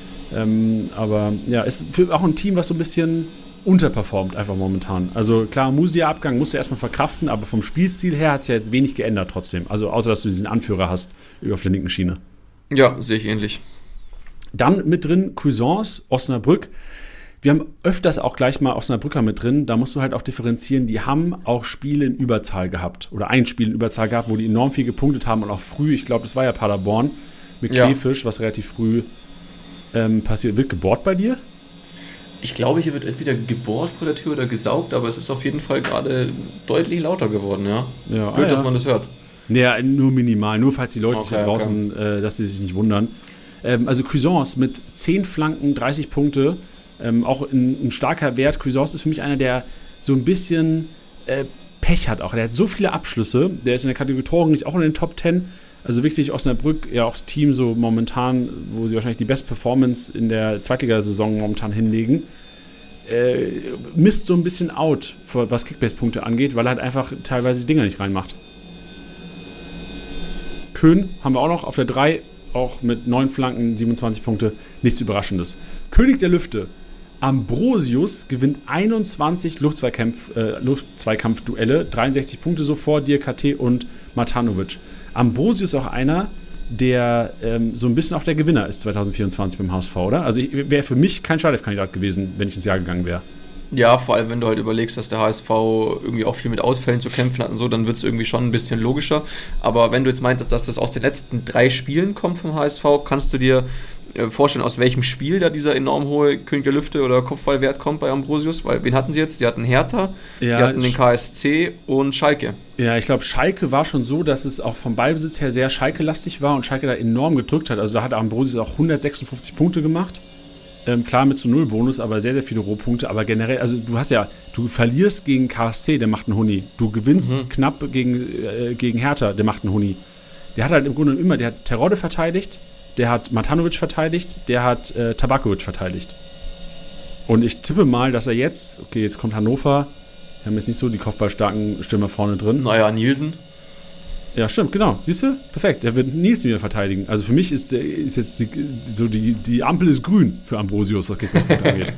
Speaker 1: Aber ja, ist auch ein Team, was so ein bisschen unterperformt einfach momentan. Also klar, Musia-Abgang musst du erstmal verkraften, aber vom Spielstil her hat es ja jetzt wenig geändert trotzdem. Also außer, dass du diesen Anführer hast auf der linken Schiene.
Speaker 3: Ja, sehe ich ähnlich.
Speaker 1: Dann mit drin Cuisance, Osnabrück. Wir haben öfters auch gleich mal Osnabrücker mit drin. Da musst du halt auch differenzieren. Die haben auch Spiele in Überzahl gehabt. Oder ein Spiel in Überzahl gehabt, wo die enorm viel gepunktet haben und auch früh, ich glaube, das war ja Paderborn, mit Kleefisch, was relativ früh passiert. Wird gebohrt bei dir?
Speaker 3: Ich glaube, hier wird entweder gebohrt vor der Tür oder gesaugt, aber es ist auf jeden Fall gerade deutlich lauter geworden, ja. Blöd, dass man das hört.
Speaker 1: Ja, nur minimal, nur falls die Leute sich draußen, dass sie sich nicht wundern. Also Cuisance mit 10 Flanken, 30 Punkte, auch ein starker Wert. Cuisance ist für mich einer, der so ein bisschen Pech hat auch. Der hat so viele Abschlüsse, der ist in der Kategorie Toren nicht auch in den Top 10. Also wirklich Osnabrück, ja auch Team so momentan, wo sie wahrscheinlich die Best Performance in der Zweitligasaison momentan hinlegen, misst so ein bisschen out, was Kickbase-Punkte angeht, weil er halt einfach teilweise die Dinger nicht reinmacht. Köhn haben wir auch noch auf der 3, auch mit 9 Flanken, 27 Punkte, nichts Überraschendes. König der Lüfte, Ambrosius gewinnt 21 Luftzweikampfduelle, 63 Punkte so vor Diakate und Matanovic. Ambrosius ist auch einer, der so ein bisschen auch der Gewinner ist 2024 beim HSV, oder? Also wäre für mich kein Startelf-Kandidat gewesen, wenn ich ins Jahr gegangen wäre.
Speaker 3: Ja, vor allem, wenn du halt überlegst, dass der HSV irgendwie auch viel mit Ausfällen zu kämpfen hat und so, dann wird es irgendwie schon ein bisschen logischer. Aber wenn du jetzt meintest, dass das aus den letzten 3 Spielen kommt vom HSV, kannst du dir vorstellen, aus welchem Spiel da dieser enorm hohe König der Lüfte oder Kopfballwert kommt bei Ambrosius? Weil, wen hatten sie jetzt? Die hatten Hertha, die hatten den KSC und Schalke.
Speaker 1: Ja, ich glaube, Schalke war schon so, dass es auch vom Ballbesitz her sehr Schalke-lastig war und Schalke da enorm gedrückt hat. Also da hat Ambrosius auch 156 Punkte gemacht. Klar mit zu 0 Bonus, aber sehr, sehr viele Rohpunkte. Aber generell, also du verlierst gegen KSC, der macht einen Huni. Du gewinnst knapp gegen Hertha, der macht einen Huni. Der hat halt im Grunde immer, der hat Terodde verteidigt, der hat Matanovic verteidigt, der hat Tabakovic verteidigt. Und ich tippe mal, dass er jetzt kommt Hannover, wir haben jetzt nicht so die kopfballstarken Stürmer vorne drin.
Speaker 3: Naja, Nielsen.
Speaker 1: Ja, stimmt, genau. Siehst du? Perfekt. Der wird Nielsen wieder verteidigen. Also für mich ist jetzt die Ampel ist grün für Ambrosius, was Kickbase angeht.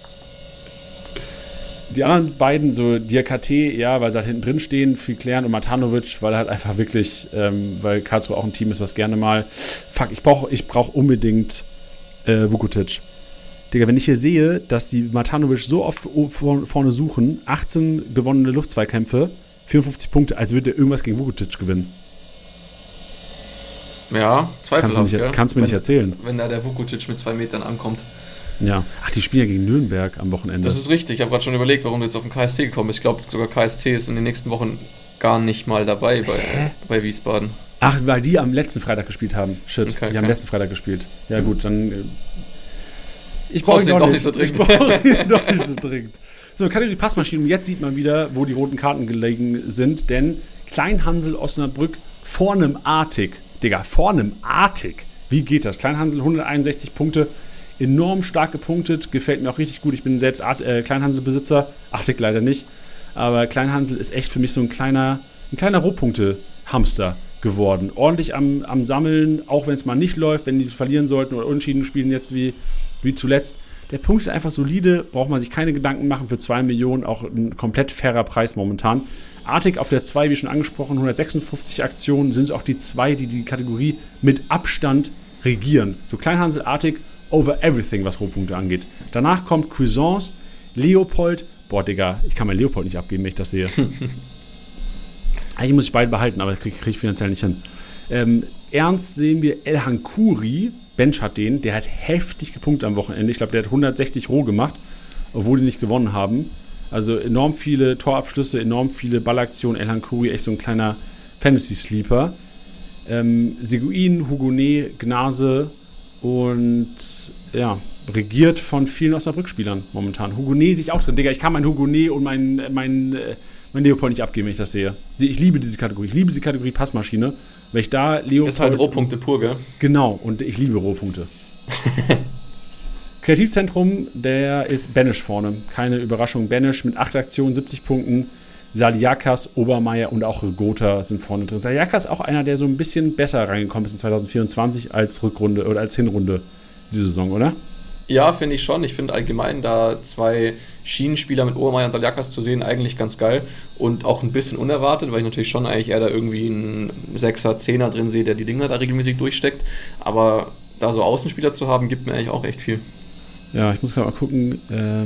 Speaker 1: Die anderen beiden, so Diakate, ja, weil sie halt hinten drin stehen, viel klären, und Matanovic, weil er halt einfach wirklich, weil Karlsruhe auch ein Team ist, was gerne mal, ich brauch unbedingt Vukotic. Digga, wenn ich hier sehe, dass die Matanovic so oft vorne suchen, 18 gewonnene Luftzweikämpfe, 54 Punkte, als würde er irgendwas gegen Vukotic gewinnen.
Speaker 3: Ja, zweifelhaft.
Speaker 1: Kannst du mir nicht erzählen.
Speaker 3: Wenn da der Vukotic mit 2 Metern ankommt.
Speaker 1: Ja. Ach, die spielen ja gegen Nürnberg am Wochenende.
Speaker 3: Das ist richtig. Ich habe gerade schon überlegt, warum du jetzt auf den KSC gekommen bist. Ich glaube, sogar KSC ist in den nächsten Wochen gar nicht mal dabei bei Wiesbaden.
Speaker 1: Ach, weil die am letzten Freitag gespielt haben. Shit, okay, die haben letzten Freitag gespielt. Ja gut, dann... Ich brauche ihn doch nicht so dringend. So, Kategorie Passmaschinen. Und jetzt sieht man wieder, wo die roten Karten gelegen sind. Denn Kleinhansel Osnabrück vor einem Artig. Digga, vor einem Artig. Wie geht das? Kleinhansel 161 Punkte. Enorm stark gepunktet. Gefällt mir auch richtig gut. Ich bin selbst Kleinhansel-Besitzer. Artig leider nicht. Aber Kleinhansel ist echt für mich so ein kleiner Rohpunkte-Hamster geworden. Ordentlich am Sammeln, auch wenn es mal nicht läuft, wenn die verlieren sollten oder unentschieden spielen jetzt wie zuletzt. Der Punkt ist einfach solide, braucht man sich keine Gedanken machen, für 2 Millionen auch ein komplett fairer Preis momentan. Artig auf der 2, wie schon angesprochen, 156 Aktionen, sind auch die 2, die die Kategorie mit Abstand regieren. So Kleinhansel, Artig, over everything, was Rohpunkte angeht. Danach kommt Cuisance, Leopold. Boah, Digga, ich kann mein Leopold nicht abgeben, wenn ich das sehe. Eigentlich muss ich beide behalten, aber kriege ich finanziell nicht hin. Ernst sehen wir El Hankuri. Bench hat den, der hat heftig gepunktet am Wochenende. Ich glaube, der hat 160 roh gemacht, obwohl die nicht gewonnen haben. Also enorm viele Torabschlüsse, enorm viele Ballaktionen. El Hankuri, echt so ein kleiner Fantasy-Sleeper. Seguin, Hugonet, Gnase und ja, regiert von vielen Osnabrück-Spielern momentan. Hugonet sich auch drin. Digga, ich kann mein Hugonet und mein Leopold nicht abgeben, wenn ich das sehe. Ich liebe diese Kategorie. Ich liebe die Kategorie Passmaschine. Weil ich da Leopold...
Speaker 3: Ist halt Rohpunkte pur, gell?
Speaker 1: Genau, und ich liebe Rohpunkte. Kreativzentrum, der ist Benesch vorne. Keine Überraschung. Benesch mit 8 Aktionen, 70 Punkten. Saliakas, Obermeier und auch Gotha sind vorne drin. Saliakas ist auch einer, der so ein bisschen besser reingekommen ist in 2024 als Rückrunde oder als Hinrunde die Saison, oder?
Speaker 3: Ja, finde ich schon. Ich finde allgemein da 2 Schienenspieler mit Obermeier und Saliakas zu sehen eigentlich ganz geil und auch ein bisschen unerwartet, weil ich natürlich schon eigentlich eher da irgendwie einen 6er, 10er drin sehe, der die Dinger da regelmäßig durchsteckt. Aber da so Außenspieler zu haben, gibt mir eigentlich auch echt viel.
Speaker 1: Ja, ich muss gerade mal gucken.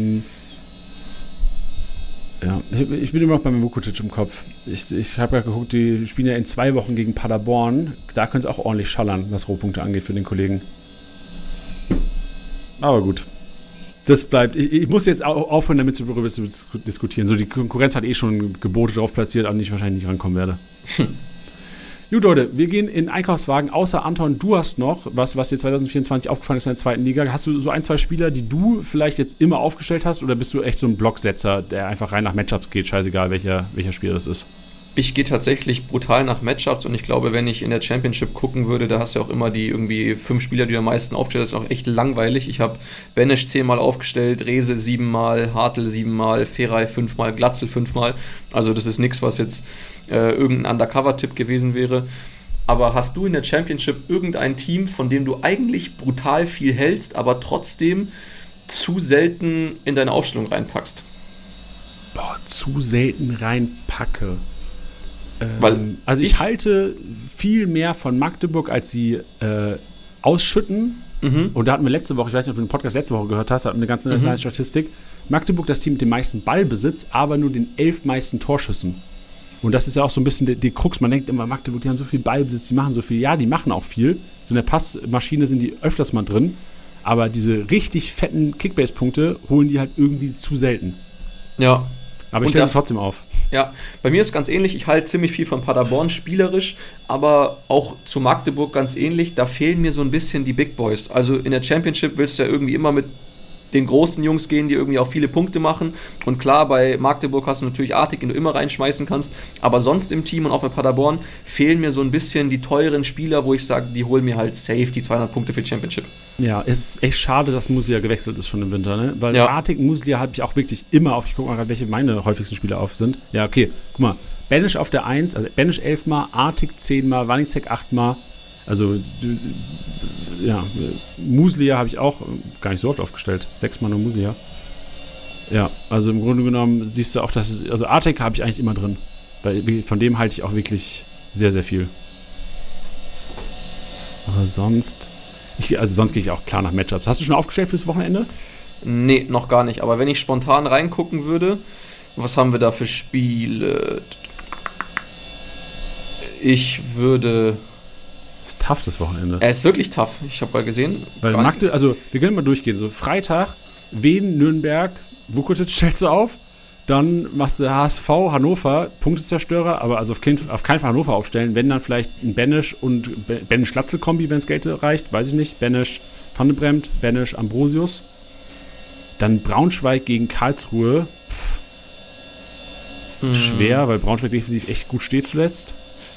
Speaker 1: Ja, ich bin immer noch beim Vukotic im Kopf. Ich habe gerade geguckt, die spielen ja in 2 Wochen gegen Paderborn. Da können es auch ordentlich schallern, was Rohpunkte angeht für den Kollegen. Aber gut. Das bleibt. Ich muss jetzt aufhören, damit darüber zu diskutieren. So, die Konkurrenz hat schon Gebote drauf platziert, an die ich wahrscheinlich nicht rankommen werde. Gut, Leute, wir gehen in Einkaufswagen. Außer Anton, du hast noch was dir 2024 aufgefallen ist in der zweiten Liga. Hast du so 1, 2 Spieler, die du vielleicht jetzt immer aufgestellt hast? Oder bist du echt so ein Blocksetzer, der einfach rein nach Matchups geht? Scheißegal, welcher Spieler das ist.
Speaker 3: Ich gehe tatsächlich brutal nach Matchups und ich glaube, wenn ich in der Championship gucken würde, da hast du ja auch immer die irgendwie 5 Spieler, die du am meisten aufgestellt hast. Das ist auch echt langweilig. Ich habe Benesch 10-mal aufgestellt, Rehse 7-mal, Hartl 7-mal, Feray 5-mal, Glatzel 5-mal. Also das ist nichts, was jetzt irgendein Undercover-Tipp gewesen wäre. Aber hast du in der Championship irgendein Team, von dem du eigentlich brutal viel hältst, aber trotzdem zu selten in deine Aufstellung reinpackst?
Speaker 1: Boah, zu selten reinpacke.
Speaker 3: Also
Speaker 1: ich halte viel mehr von Magdeburg, als sie ausschütten. Und da hatten wir letzte Woche, ich weiß nicht, ob du den Podcast letzte Woche gehört hast, da hatten wir eine ganz kleine Statistik. Magdeburg das Team mit dem meisten Ballbesitz, aber nur den 11 meisten Torschüssen. Und das ist ja auch so ein bisschen die Krux. Man denkt immer, Magdeburg, die haben so viel Ballbesitz, die machen so viel. Ja, die machen auch viel. So in der Passmaschine sind die öfters mal drin. Aber diese richtig fetten Kickbase-Punkte holen die halt irgendwie zu selten.
Speaker 3: Ja.
Speaker 1: Aber ich stelle sie trotzdem auf.
Speaker 3: Ja, bei mir ist ganz ähnlich. Ich halte ziemlich viel von Paderborn spielerisch, aber auch zu Magdeburg ganz ähnlich. Da fehlen mir so ein bisschen die Big Boys. Also in der Championship willst du ja irgendwie immer mit den großen Jungs gehen, die irgendwie auch viele Punkte machen. Und klar, bei Magdeburg hast du natürlich Artig, den du immer reinschmeißen kannst. Aber sonst im Team und auch bei Paderborn fehlen mir so ein bisschen die teuren Spieler, wo ich sage, die holen mir halt safe die 200 Punkte für die Championship.
Speaker 1: Ja, es ist echt schade, dass Muslia gewechselt ist schon im Winter, ne? Weil Artig, Muslia habe ich auch wirklich immer auf. Ich gucke mal gerade, welche meine häufigsten Spieler auf sind. Ja, okay, guck mal. Benesch auf der 1, also Benesch 11-mal, Artig 10-mal, Wanizek 8-mal. Also, ja, Muslia habe ich auch gar nicht so oft aufgestellt. 6-mal nur Muslia. Ja, also im Grunde genommen siehst du auch, dass also Artig habe ich eigentlich immer drin. Weil von dem halte ich auch wirklich sehr, sehr viel. Aber sonst gehe ich auch klar nach Matchups. Hast du schon aufgestellt fürs Wochenende?
Speaker 3: Nee, noch gar nicht. Aber wenn ich spontan reingucken würde, was haben wir da für Spiele? Ich würde...
Speaker 1: Das ist tough, das Wochenende.
Speaker 3: Er ist wirklich tough. Ich habe mal gesehen.
Speaker 1: Weil wir können mal durchgehen. So Freitag, Wien, Nürnberg, Vukotic stellst du auf. Dann machst du HSV, Hannover, Punktezerstörer, aber also auf keinen Fall Hannover aufstellen. Wenn dann vielleicht ein Benesch und Benesch-Glatzel-Kombi, wenn es Geld reicht, weiß ich nicht. Benesch Van de Bremt, Benesch Ambrosius. Dann Braunschweig gegen Karlsruhe. Schwer, weil Braunschweig defensiv echt gut steht zuletzt.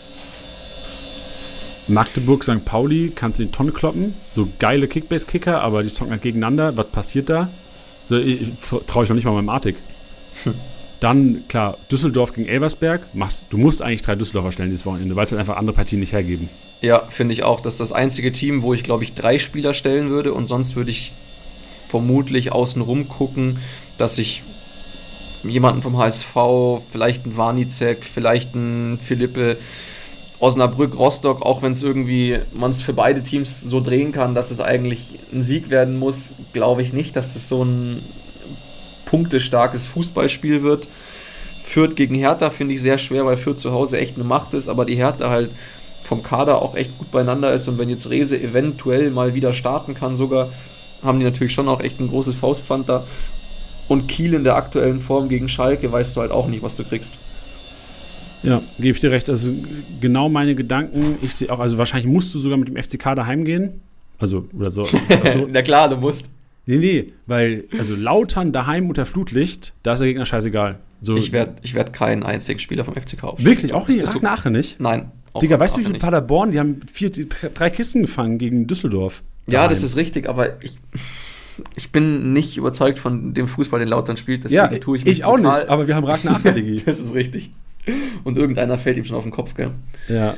Speaker 1: Magdeburg, St. Pauli, kannst du in die Tonne kloppen. So geile Kickbase-Kicker, aber die zocken halt gegeneinander. Was passiert da? So, traue ich noch nicht mal meinem Artig. Dann, klar, Düsseldorf gegen Elversberg. Du musst eigentlich 3 Düsseldorfer stellen dieses Wochenende, weil es halt einfach andere Partien nicht hergeben.
Speaker 3: Ja, finde ich auch. Das ist das einzige Team, wo ich, glaube ich, 3 Spieler stellen würde. Und sonst würde ich vermutlich außenrum gucken, dass ich jemanden vom HSV, vielleicht einen Wanizek, vielleicht einen Philippe, Osnabrück, Rostock, auch wenn es irgendwie man es für beide Teams so drehen kann, dass es eigentlich ein Sieg werden muss, glaube ich nicht, dass das so ein punktestarkes Fußballspiel wird. Fürth gegen Hertha finde ich sehr schwer, weil Fürth zu Hause echt eine Macht ist, aber die Hertha halt vom Kader auch echt gut beieinander ist und wenn jetzt Rehse eventuell mal wieder starten kann sogar, haben die natürlich schon auch echt ein großes Faustpfand da. Und Kiel in der aktuellen Form gegen Schalke weißt du halt auch nicht, was du kriegst.
Speaker 1: Ja, gebe ich dir recht. Also genau meine Gedanken. Ich sehe auch, also wahrscheinlich musst du sogar mit dem FCK daheim gehen. Also, oder so.
Speaker 3: Na klar, du musst.
Speaker 1: Nee, weil, also Lautern daheim unter Flutlicht, da ist der Gegner scheißegal. So,
Speaker 3: ich werd keinen einzigen Spieler vom FCK aufstellen.
Speaker 1: Wirklich? Auch nicht? Aachen nicht?
Speaker 3: Nein.
Speaker 1: Digga, weißt du, wie viel Paderborn? Die haben 3 Kisten gefangen gegen Düsseldorf.
Speaker 3: Ja, daheim. Das ist richtig, aber ich bin nicht überzeugt von dem Fußball, den Lautern spielt.
Speaker 1: Deswegen ja, tue ich auch nicht, aber wir haben Ragnar Aachen, Digi.
Speaker 3: Das ist richtig. Und irgendeiner fällt ihm schon auf den Kopf, gell?
Speaker 1: Ja.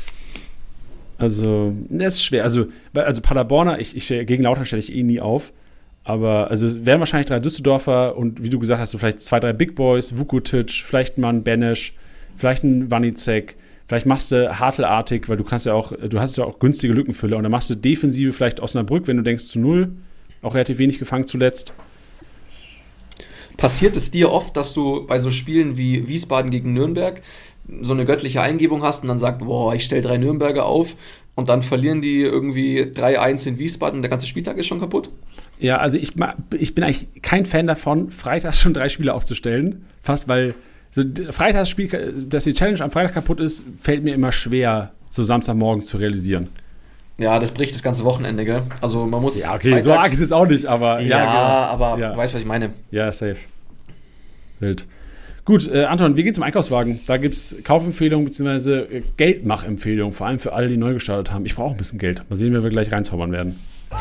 Speaker 1: Also, das ist schwer. Also Paderborner, gegen Lautern stelle ich nie auf. Aber, also, es wären wahrscheinlich 3 Düsseldorfer und wie du gesagt hast, so vielleicht 2, 3 Big Boys, Vukotic, vielleicht mal ein Benesch, vielleicht ein Wanizek, vielleicht machst du Hartl-artig, weil du hast ja auch günstige Lückenfüller und dann machst du Defensive vielleicht Osnabrück, wenn du denkst zu 0, auch relativ wenig gefangen zuletzt.
Speaker 3: Passiert es dir oft, dass du bei so Spielen wie Wiesbaden gegen Nürnberg so eine göttliche Eingebung hast und dann sagst, boah, ich stelle 3 Nürnberger auf und dann verlieren die irgendwie 3-1 in Wiesbaden und der ganze Spieltag ist schon kaputt?
Speaker 1: Ja, also ich bin eigentlich kein Fan davon, freitags schon 3 Spiele aufzustellen. Fast, weil so Freitagsspiel, dass die Challenge am Freitag kaputt ist, fällt mir immer schwer, so Samstagmorgens zu realisieren.
Speaker 3: Ja, das bricht das ganze Wochenende, gell? Also man muss...
Speaker 1: Ja, okay, so arg ist es auch nicht, aber...
Speaker 3: Ja,
Speaker 1: genau.
Speaker 3: aber
Speaker 1: ja.
Speaker 3: Du weißt, was ich meine.
Speaker 1: Ja, safe. Wild. Gut, Anton, wir gehen zum Einkaufswagen. Da gibt es Kaufempfehlungen bzw. Geldmachempfehlungen, vor allem für alle, die neu gestartet haben. Ich brauche ein bisschen Geld. Mal sehen, wie wir gleich reinzaubern werden.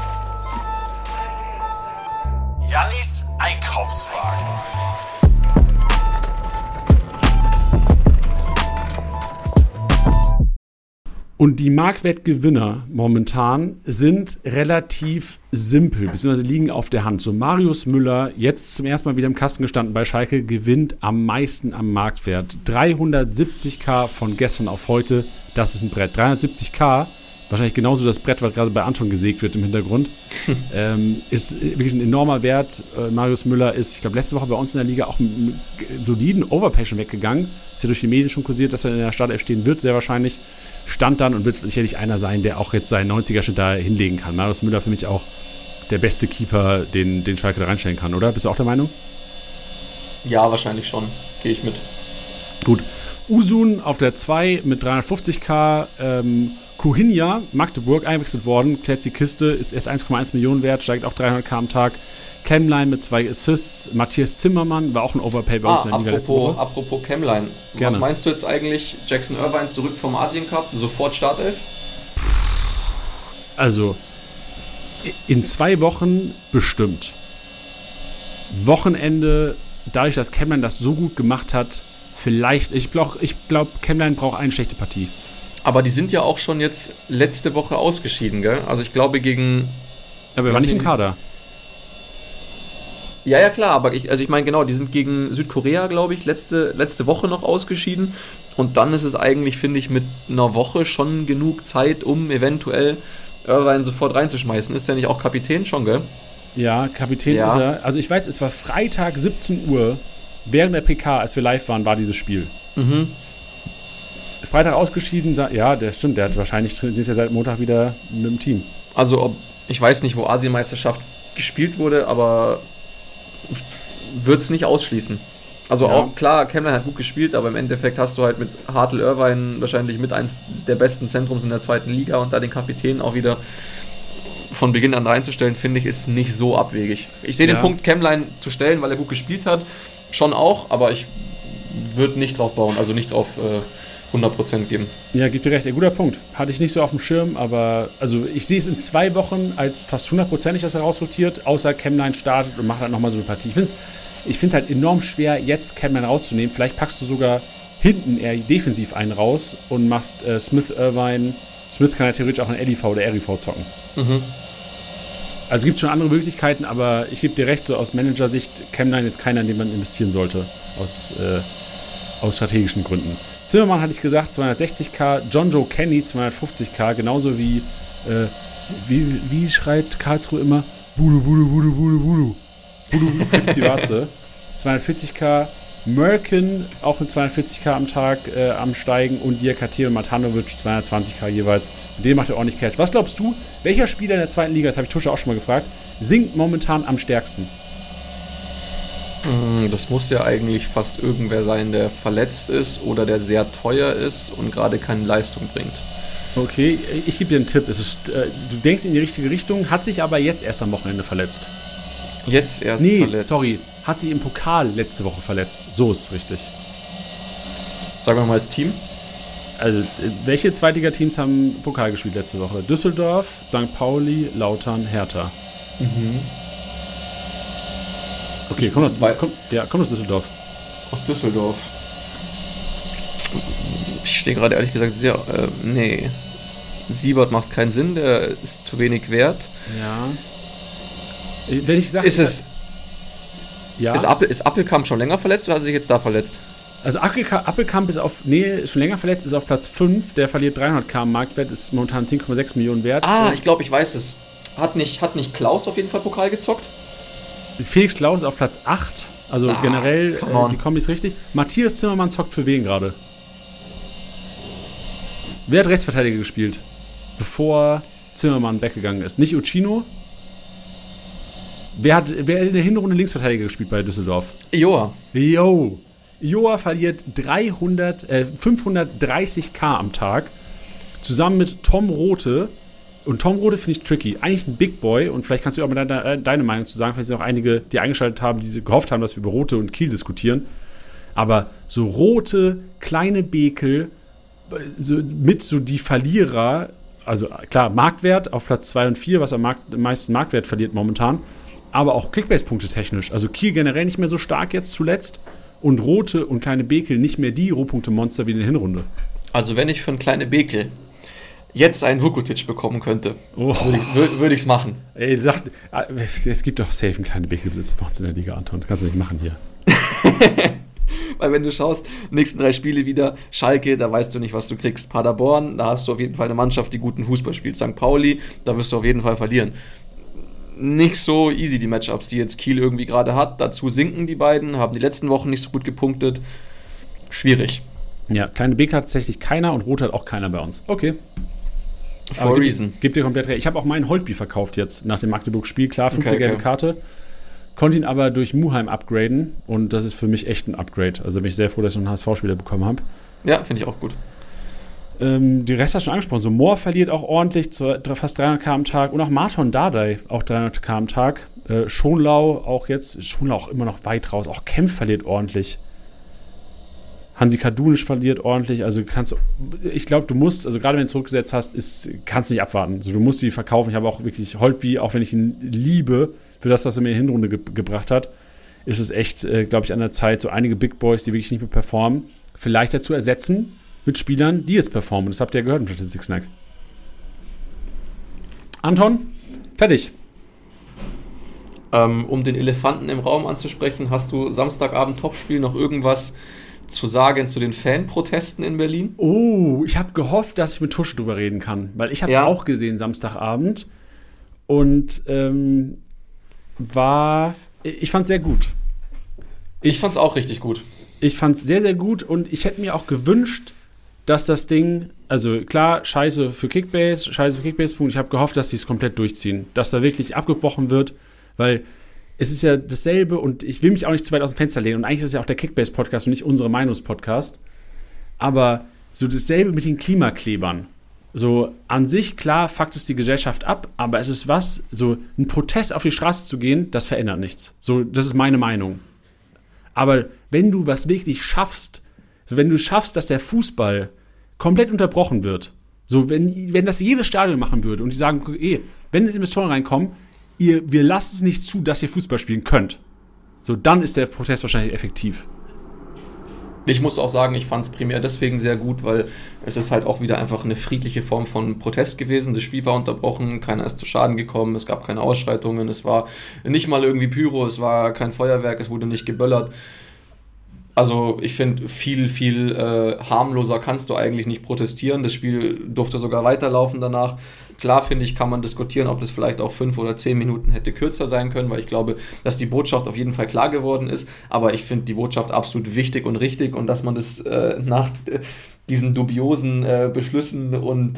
Speaker 2: Jannis Einkaufswagen.
Speaker 1: Und die Marktwertgewinner momentan sind relativ simpel, beziehungsweise liegen auf der Hand. So Marius Müller, jetzt zum ersten Mal wieder im Kasten gestanden bei Schalke, gewinnt am meisten am Marktwert. 370.000 von gestern auf heute, das ist ein Brett. 370.000, wahrscheinlich genauso das Brett, was gerade bei Anton gesägt wird im Hintergrund, ist wirklich ein enormer Wert. Marius Müller ist, ich glaube, letzte Woche bei uns in der Liga auch einen soliden Overpay schon weggegangen. Ist ja durch die Medien schon kursiert, dass er in der Startelf stehen wird, sehr wahrscheinlich. Stand dann und wird sicherlich einer sein, der auch jetzt seinen 90er-Schnitt da hinlegen kann. Marius Müller für mich auch der beste Keeper, den Schalke da reinstellen kann, oder? Bist du auch der Meinung?
Speaker 3: Ja, wahrscheinlich schon. Gehe ich mit.
Speaker 1: Gut. Usun auf der 2 mit 350.000. Kuhinja, Magdeburg, eingewechselt worden. Klärt die Kiste, ist erst 1,1 Millionen wert, steigt auch 300.000 am Tag. Chemline mit 2 Assists. Matthias Zimmermann war auch ein Overpay bei uns in der Liga letzte Woche.
Speaker 3: Apropos Chemline. Was meinst du jetzt eigentlich? Jackson Irvine zurück vom Asien Cup, sofort Startelf?
Speaker 1: Also, in 2 Wochen bestimmt. Wochenende, dadurch, dass Chemline das so gut gemacht hat, vielleicht, ich glaube, Chemline braucht eine schlechte Partie.
Speaker 3: Aber die sind ja auch schon jetzt letzte Woche ausgeschieden, gell? Also ich glaube gegen...
Speaker 1: Aber er war nicht im Kader.
Speaker 3: Ja, klar, aber ich meine genau, die sind gegen Südkorea, glaube ich, letzte Woche noch ausgeschieden. Und dann ist es eigentlich, finde ich, mit einer Woche schon genug Zeit, um eventuell Irvine sofort reinzuschmeißen. Ist ja nicht auch Kapitän schon, gell?
Speaker 1: Ja, Kapitän ist er. Also ich weiß, es war Freitag 17 Uhr, während der PK, als wir live waren, war dieses Spiel.
Speaker 3: Mhm.
Speaker 1: Freitag ausgeschieden, ja, der stimmt, der hat wahrscheinlich trainiert ja seit Montag wieder mit dem Team.
Speaker 3: Also ich weiß nicht, wo Asienmeisterschaft gespielt wurde, aber würde es nicht ausschließen. Also
Speaker 1: ja.
Speaker 3: Auch klar, Chemline hat gut gespielt, aber im Endeffekt hast du halt mit Hartl Irvine wahrscheinlich mit eins der besten Zentrums in der 2. Liga und da den Kapitän auch wieder von Beginn an reinzustellen, finde ich, ist nicht so abwegig. Ich sehe den Punkt, Chemline zu stellen, weil er gut gespielt hat, schon auch, aber ich würde nicht drauf bauen, also nicht auf 100% geben. Ja,
Speaker 1: gibt dir recht, ein guter Punkt. Hatte ich nicht so auf dem Schirm, aber also ich sehe es in 2 Wochen als fast 100%, dass er rausrotiert, außer Chemline startet und macht halt nochmal so eine Partie. Ich finde es halt enorm schwer, jetzt Chemline rauszunehmen. Vielleicht packst du sogar hinten eher defensiv einen raus und machst Smith Irvine. Smith kann ja theoretisch auch ein LIV oder RIV zocken.
Speaker 3: Mhm.
Speaker 1: Also es gibt schon andere Möglichkeiten, aber ich gebe dir recht, so aus Managersicht, Chemline jetzt keiner, in den man investieren sollte. Aus strategischen Gründen. Zimmermann hatte ich gesagt, 260.000, John Joe Kenny 250.000, genauso wie schreit Karlsruhe immer? Budu, Budu, Budu, Budu, Budu. Budu Zivzivatze, 240.000, Merkin auch mit 240.000 am Tag am Steigen und Diakate und Matanovic 220.000 jeweils. Mit dem macht er ordentlich Cash. Was glaubst du, welcher Spieler in der 2. Liga, das habe ich Tusche auch schon mal gefragt, sinkt momentan am stärksten?
Speaker 3: Das muss ja eigentlich fast irgendwer sein, der verletzt ist oder der sehr teuer ist und gerade keine Leistung bringt.
Speaker 1: Okay, ich gebe dir einen Tipp. Du denkst in die richtige Richtung, hat sich aber jetzt erst am Wochenende verletzt.
Speaker 3: Jetzt erst verletzt?
Speaker 1: Sorry, hat sich im Pokal letzte Woche verletzt. So ist es richtig.
Speaker 3: Sagen wir mal als Team.
Speaker 1: Also, welche Zweitliga-Teams haben Pokal gespielt letzte Woche? Düsseldorf, St. Pauli, Lautern, Hertha.
Speaker 3: Mhm.
Speaker 1: Okay, komm aus Düsseldorf.
Speaker 3: Aus Düsseldorf. Ich stehe gerade ehrlich gesagt sehr... nee. Siebert macht keinen Sinn, der ist zu wenig wert.
Speaker 1: Ja. Wenn ich sage...
Speaker 3: Ist Appelkamp schon länger verletzt oder hat er sich jetzt da verletzt?
Speaker 1: Also Appelkamp ist schon länger verletzt, ist auf Platz 5, der verliert 300.000 Marktwert, ist momentan 10,6 Millionen wert.
Speaker 3: Ich glaube, ich weiß es. Hat nicht Klaus auf jeden Fall Pokal gezockt?
Speaker 1: Felix Klaus auf Platz 8, also generell, die Kombis richtig. Matthias Zimmermann zockt für wen gerade? Wer hat Rechtsverteidiger gespielt, bevor Zimmermann weggegangen ist? Nicht Uccino? Wer in der Hinrunde Linksverteidiger gespielt bei Düsseldorf?
Speaker 3: Joa.
Speaker 1: Joa verliert 530.000 am Tag, zusammen mit Tom Rothe. Und Tom Rothe finde ich tricky. Eigentlich ein Big Boy. Und vielleicht kannst du auch mal deine Meinung zu sagen. Vielleicht sind auch einige, die eingeschaltet haben, die gehofft haben, dass wir über Rothe und Kiel diskutieren. Aber so Rothe, kleine Bekel, mit so die Verlierer, also klar, Marktwert auf Platz 2 und 4, was am meisten Marktwert verliert momentan. Aber auch Kickbase-Punkte technisch. Also Kiel generell nicht mehr so stark jetzt zuletzt. Und Rothe und kleine Bekel nicht mehr die Rohpunkte-Monster wie in der Hinrunde.
Speaker 3: Also wenn ich für einen kleine Bekel jetzt einen Vukotic bekommen könnte, würde ich es machen.
Speaker 1: Ey, es gibt doch safe einen kleinen Bekelbesitzer bei uns in der Liga, Anton. Das kannst du nicht machen hier.
Speaker 3: Weil wenn du schaust, nächsten 3 Spiele wieder, Schalke, da weißt du nicht, was du kriegst. Paderborn, da hast du auf jeden Fall eine Mannschaft, die guten Fußball spielt. St. Pauli, da wirst du auf jeden Fall verlieren. Nicht so easy, die Matchups, die jetzt Kiel irgendwie gerade hat. Dazu sinken die beiden, haben die letzten Wochen nicht so gut gepunktet. Schwierig.
Speaker 1: Ja, kleine Bekel hat tatsächlich keiner und Rot hat auch keiner bei uns. Okay.
Speaker 3: For a reason.
Speaker 1: Gib dir komplett recht. Ich habe auch meinen Holtby verkauft jetzt nach dem Magdeburg-Spiel. Klar, 5. gelbe Karte. Konnte ihn aber durch Muheim upgraden und das ist für mich echt ein Upgrade. Also bin ich sehr froh, dass ich noch einen HSV-Spieler bekommen habe.
Speaker 3: Ja, finde ich auch gut.
Speaker 1: Die Rest hast du schon angesprochen. So Mohr verliert auch ordentlich, fast 300.000 am Tag. Und auch Marton Dardai, auch 300.000 am Tag. Schonlau auch jetzt. Schonlau auch immer noch weit raus. Auch Kempf verliert ordentlich. Hansi Kadunisch verliert ordentlich. Also ich glaube, du musst, also gerade wenn du zurückgesetzt hast, kannst du nicht abwarten. Also du musst die verkaufen. Ich habe auch wirklich Holtby, auch wenn ich ihn liebe, für das, was er mir in der Hinrunde gebracht hat, ist es echt, glaube ich, an der Zeit, so einige Big Boys, die wirklich nicht mehr performen, vielleicht dazu ersetzen mit Spielern, die jetzt performen. Das habt ihr ja gehört im Statistik Snack. Anton, fertig.
Speaker 3: Um den Elefanten im Raum anzusprechen, hast du Samstagabend Topspiel noch irgendwas zu sagen zu den Fanprotesten in Berlin?
Speaker 1: Oh, ich habe gehofft, dass ich mit Tusche drüber reden kann, weil ich habe es auch gesehen Samstagabend und ich fand es sehr gut.
Speaker 3: Ich fand es auch richtig gut.
Speaker 1: Ich fand es sehr, sehr gut und ich hätte mir auch gewünscht, dass das Ding, also klar, scheiße für Kickbase, ich habe gehofft, dass sie es komplett durchziehen, dass da wirklich abgebrochen wird, weil es ist ja dasselbe und ich will mich auch nicht zu weit aus dem Fenster lehnen und eigentlich ist es ja auch der Kickbase-Podcast und nicht unsere Meinungspodcast, aber so dasselbe mit den Klimaklebern. So an sich, klar, fuckt es die Gesellschaft ab, aber es ist so ein Protest auf die Straße zu gehen, das verändert nichts. So, das ist meine Meinung. Aber wenn du was wirklich schaffst, wenn du schaffst, dass der Fußball komplett unterbrochen wird, so wenn das jedes Stadion machen würde und die sagen, wenn Investoren reinkommen, wir lassen es nicht zu, dass ihr Fußball spielen könnt, so dann ist der Protest wahrscheinlich effektiv.
Speaker 3: Ich muss auch sagen, ich fand es primär deswegen sehr gut, weil es ist halt auch wieder einfach eine friedliche Form von Protest gewesen. Das Spiel war unterbrochen, keiner ist zu Schaden gekommen, es gab keine Ausschreitungen, es war nicht mal irgendwie Pyro, es war kein Feuerwerk, es wurde nicht geböllert. Also ich finde, viel harmloser kannst du eigentlich nicht protestieren. Das Spiel durfte sogar weiterlaufen danach. Klar, finde ich, kann man diskutieren, ob das vielleicht auch 5 oder 10 Minuten hätte kürzer sein können, weil ich glaube, dass die Botschaft auf jeden Fall klar geworden ist. Aber ich finde die Botschaft absolut wichtig und richtig und dass man das nach diesen dubiosen Beschlüssen und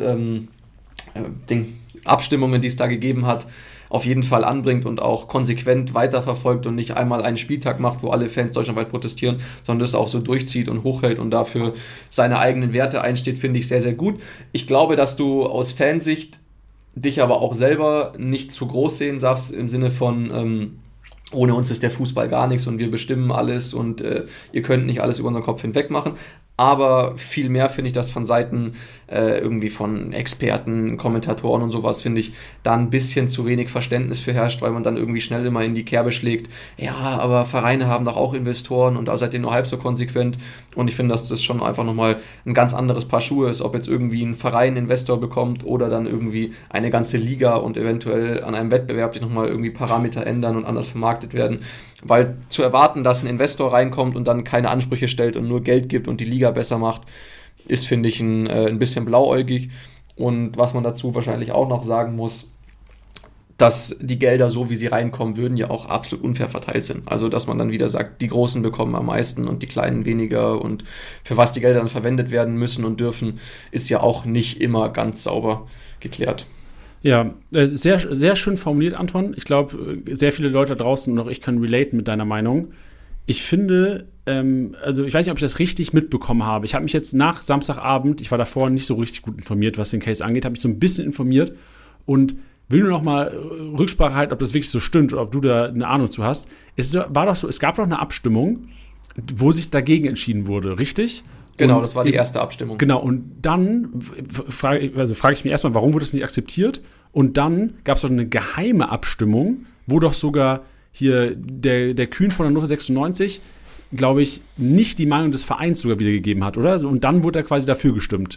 Speaker 3: Abstimmungen, die es da gegeben hat, auf jeden Fall anbringt und auch konsequent weiterverfolgt und nicht einmal einen Spieltag macht, wo alle Fans deutschlandweit protestieren, sondern das auch so durchzieht und hochhält und dafür seine eigenen Werte einsteht, finde ich sehr, sehr gut. Ich glaube, dass du aus Fansicht dich aber auch selber nicht zu groß sehen darfst, im Sinne von ohne uns ist der Fußball gar nichts und wir bestimmen alles und ihr könnt nicht alles über unseren Kopf hinweg machen. Aber viel mehr finde ich das von Seiten irgendwie von Experten, Kommentatoren und sowas, finde ich, da ein bisschen zu wenig Verständnis für herrscht, weil man dann irgendwie schnell immer in die Kerbe schlägt, ja, aber Vereine haben doch auch Investoren und da seid ihr nur halb so konsequent. Und ich finde, dass das schon einfach nochmal ein ganz anderes Paar Schuhe ist, ob jetzt irgendwie ein Verein Investor bekommt oder dann irgendwie eine ganze Liga und eventuell an einem Wettbewerb sich nochmal irgendwie Parameter ändern und anders vermarktet werden. Weil zu erwarten, dass ein Investor reinkommt und dann keine Ansprüche stellt und nur Geld gibt und die Liga besser macht, ist, finde ich, ein bisschen blauäugig. Und was man dazu wahrscheinlich auch noch sagen muss, dass die Gelder, so wie sie reinkommen würden, ja auch absolut unfair verteilt sind. Also, dass man dann wieder sagt, die Großen bekommen am meisten und die Kleinen weniger und für was die Gelder dann verwendet werden müssen und dürfen, ist ja auch nicht immer ganz sauber geklärt.
Speaker 1: Ja, sehr, sehr schön formuliert, Anton. Ich glaube, sehr viele Leute da draußen und auch ich kann relaten mit deiner Meinung. Ich finde, also ich weiß nicht, ob ich das richtig mitbekommen habe. Ich habe mich jetzt nach Samstagabend, ich war davor nicht so richtig gut informiert, was den Case angeht, habe mich so ein bisschen informiert und will nur noch mal Rücksprache halten, ob das wirklich so stimmt oder ob du da eine Ahnung zu hast. Es war doch so, es gab doch eine Abstimmung, wo sich dagegen entschieden wurde, richtig?
Speaker 3: Genau, das war die erste Abstimmung.
Speaker 1: Genau, und dann frage ich mich erstmal, warum wurde das nicht akzeptiert? Und dann gab es doch eine geheime Abstimmung, wo doch sogar hier der Kühn von Hannover 96, glaube ich, nicht die Meinung des Vereins sogar wiedergegeben hat, oder? Und dann wurde er quasi dafür gestimmt.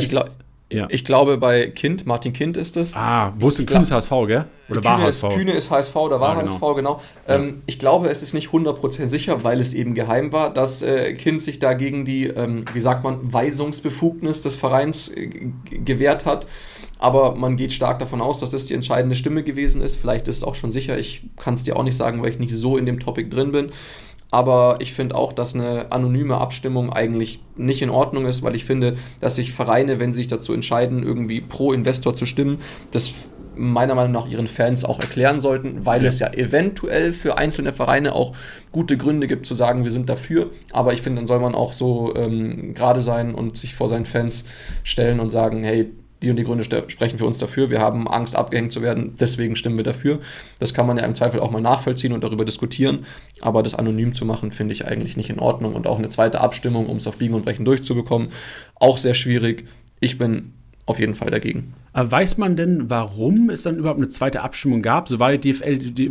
Speaker 1: Ich glaube, bei Martin Kind ist es.
Speaker 3: Wo ist denn Kühn ist HSV, gell?
Speaker 1: Oder war HSV?
Speaker 3: Kühne ist HSV oder war HSV, genau. Ja. Ich glaube, es ist nicht 100% sicher, weil es eben geheim war, dass Kind sich da gegen die, Weisungsbefugnis des Vereins gewehrt hat. Aber man geht stark davon aus, dass es die entscheidende Stimme gewesen ist. Vielleicht ist es auch schon sicher. Ich kann es dir auch nicht sagen, weil ich nicht so in dem Topic drin bin. Aber ich finde auch, dass eine anonyme Abstimmung eigentlich nicht in Ordnung ist, weil ich finde, dass sich Vereine, wenn sie sich dazu entscheiden, irgendwie pro Investor zu stimmen, das meiner Meinung nach ihren Fans auch erklären sollten, weil es ja eventuell für einzelne Vereine auch gute Gründe gibt zu sagen, wir sind dafür. Aber ich finde, dann soll man auch so gerade sein und sich vor seinen Fans stellen und sagen, hey, die und die Gründe sprechen für uns dafür, wir haben Angst, abgehängt zu werden, deswegen stimmen wir dafür. Das kann man ja im Zweifel auch mal nachvollziehen und darüber diskutieren, aber das anonym zu machen, finde ich eigentlich nicht in Ordnung und auch eine zweite Abstimmung, um es auf Biegen und Brechen durchzubekommen, auch sehr schwierig. Ich bin auf jeden Fall dagegen.
Speaker 1: Aber weiß man denn, warum es dann überhaupt eine zweite Abstimmung gab? So war die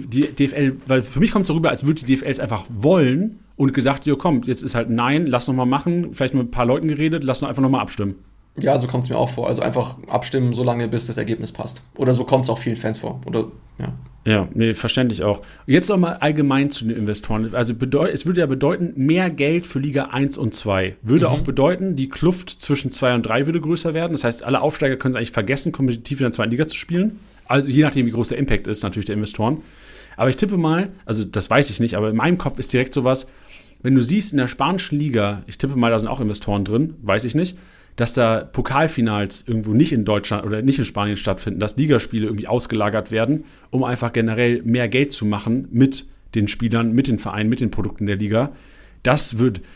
Speaker 1: DFL, weil für mich kommt es so rüber, als würde die DFL es einfach wollen und gesagt, jo komm, jetzt ist halt nein, lass noch mal machen, vielleicht mit ein paar Leuten geredet, lass noch einfach noch mal abstimmen.
Speaker 3: Ja, so kommt es mir auch vor. Also einfach abstimmen, solange bis das Ergebnis passt. Oder so kommt es auch vielen Fans vor. Oder, ja.
Speaker 1: Ja, nee, verständlich auch. Jetzt noch mal allgemein zu den Investoren. Also es würde ja bedeuten, mehr Geld für Liga 1 und 2. Würde auch bedeuten, die Kluft zwischen 2 und 3 würde größer werden. Das heißt, alle Aufsteiger können es eigentlich vergessen, kompetitiv in der 2. Liga zu spielen. Also je nachdem, wie groß der Impact ist, natürlich der Investoren. Aber ich tippe mal, also das weiß ich nicht, aber in meinem Kopf ist direkt sowas, wenn du siehst in der spanischen Liga, ich tippe mal, da sind auch Investoren drin, weiß ich nicht, dass da Pokalfinals irgendwo nicht in Deutschland oder nicht in Spanien stattfinden, dass Ligaspiele irgendwie ausgelagert werden, um einfach generell mehr Geld zu machen mit den Spielern, mit den Vereinen, mit den Produkten der Liga. Das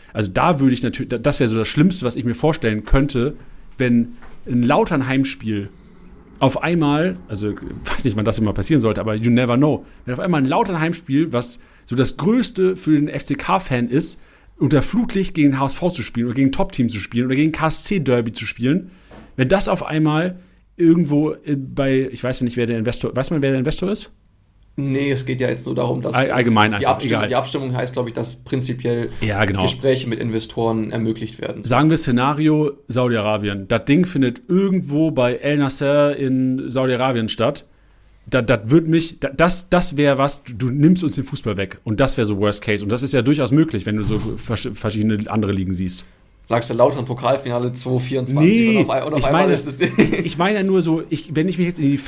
Speaker 1: wäre so das Schlimmste, was ich mir vorstellen könnte, wenn ein Lautern-Heimspiel auf einmal, also ich weiß nicht, wann das immer passieren sollte, aber you never know, wenn auf einmal ein Lautern-Heimspiel, was so das Größte für den FCK-Fan ist, unter Flutlicht gegen den HSV zu spielen oder gegen ein Top-Team zu spielen oder gegen KSC-Derby zu spielen, wenn das auf einmal irgendwo ich weiß ja nicht, wer der Investor, weiß man, wer der Investor ist?
Speaker 3: Nee, es geht ja jetzt nur darum, dass
Speaker 1: allgemein
Speaker 3: die Abstimmung heißt, glaube ich, dass prinzipiell Gespräche mit Investoren ermöglicht werden.
Speaker 1: Sagen wir Szenario Saudi-Arabien. Das Ding findet irgendwo bei El Nasser in Saudi-Arabien statt. Das wäre was, du nimmst uns den Fußball weg. Und das wäre so Worst Case. Und das ist ja durchaus möglich, wenn du so verschiedene andere Ligen siehst.
Speaker 3: Sagst du Lautern Pokalfinale 2024?
Speaker 1: Nee,
Speaker 3: ich
Speaker 1: meine ja nur so, wenn ich mich jetzt in die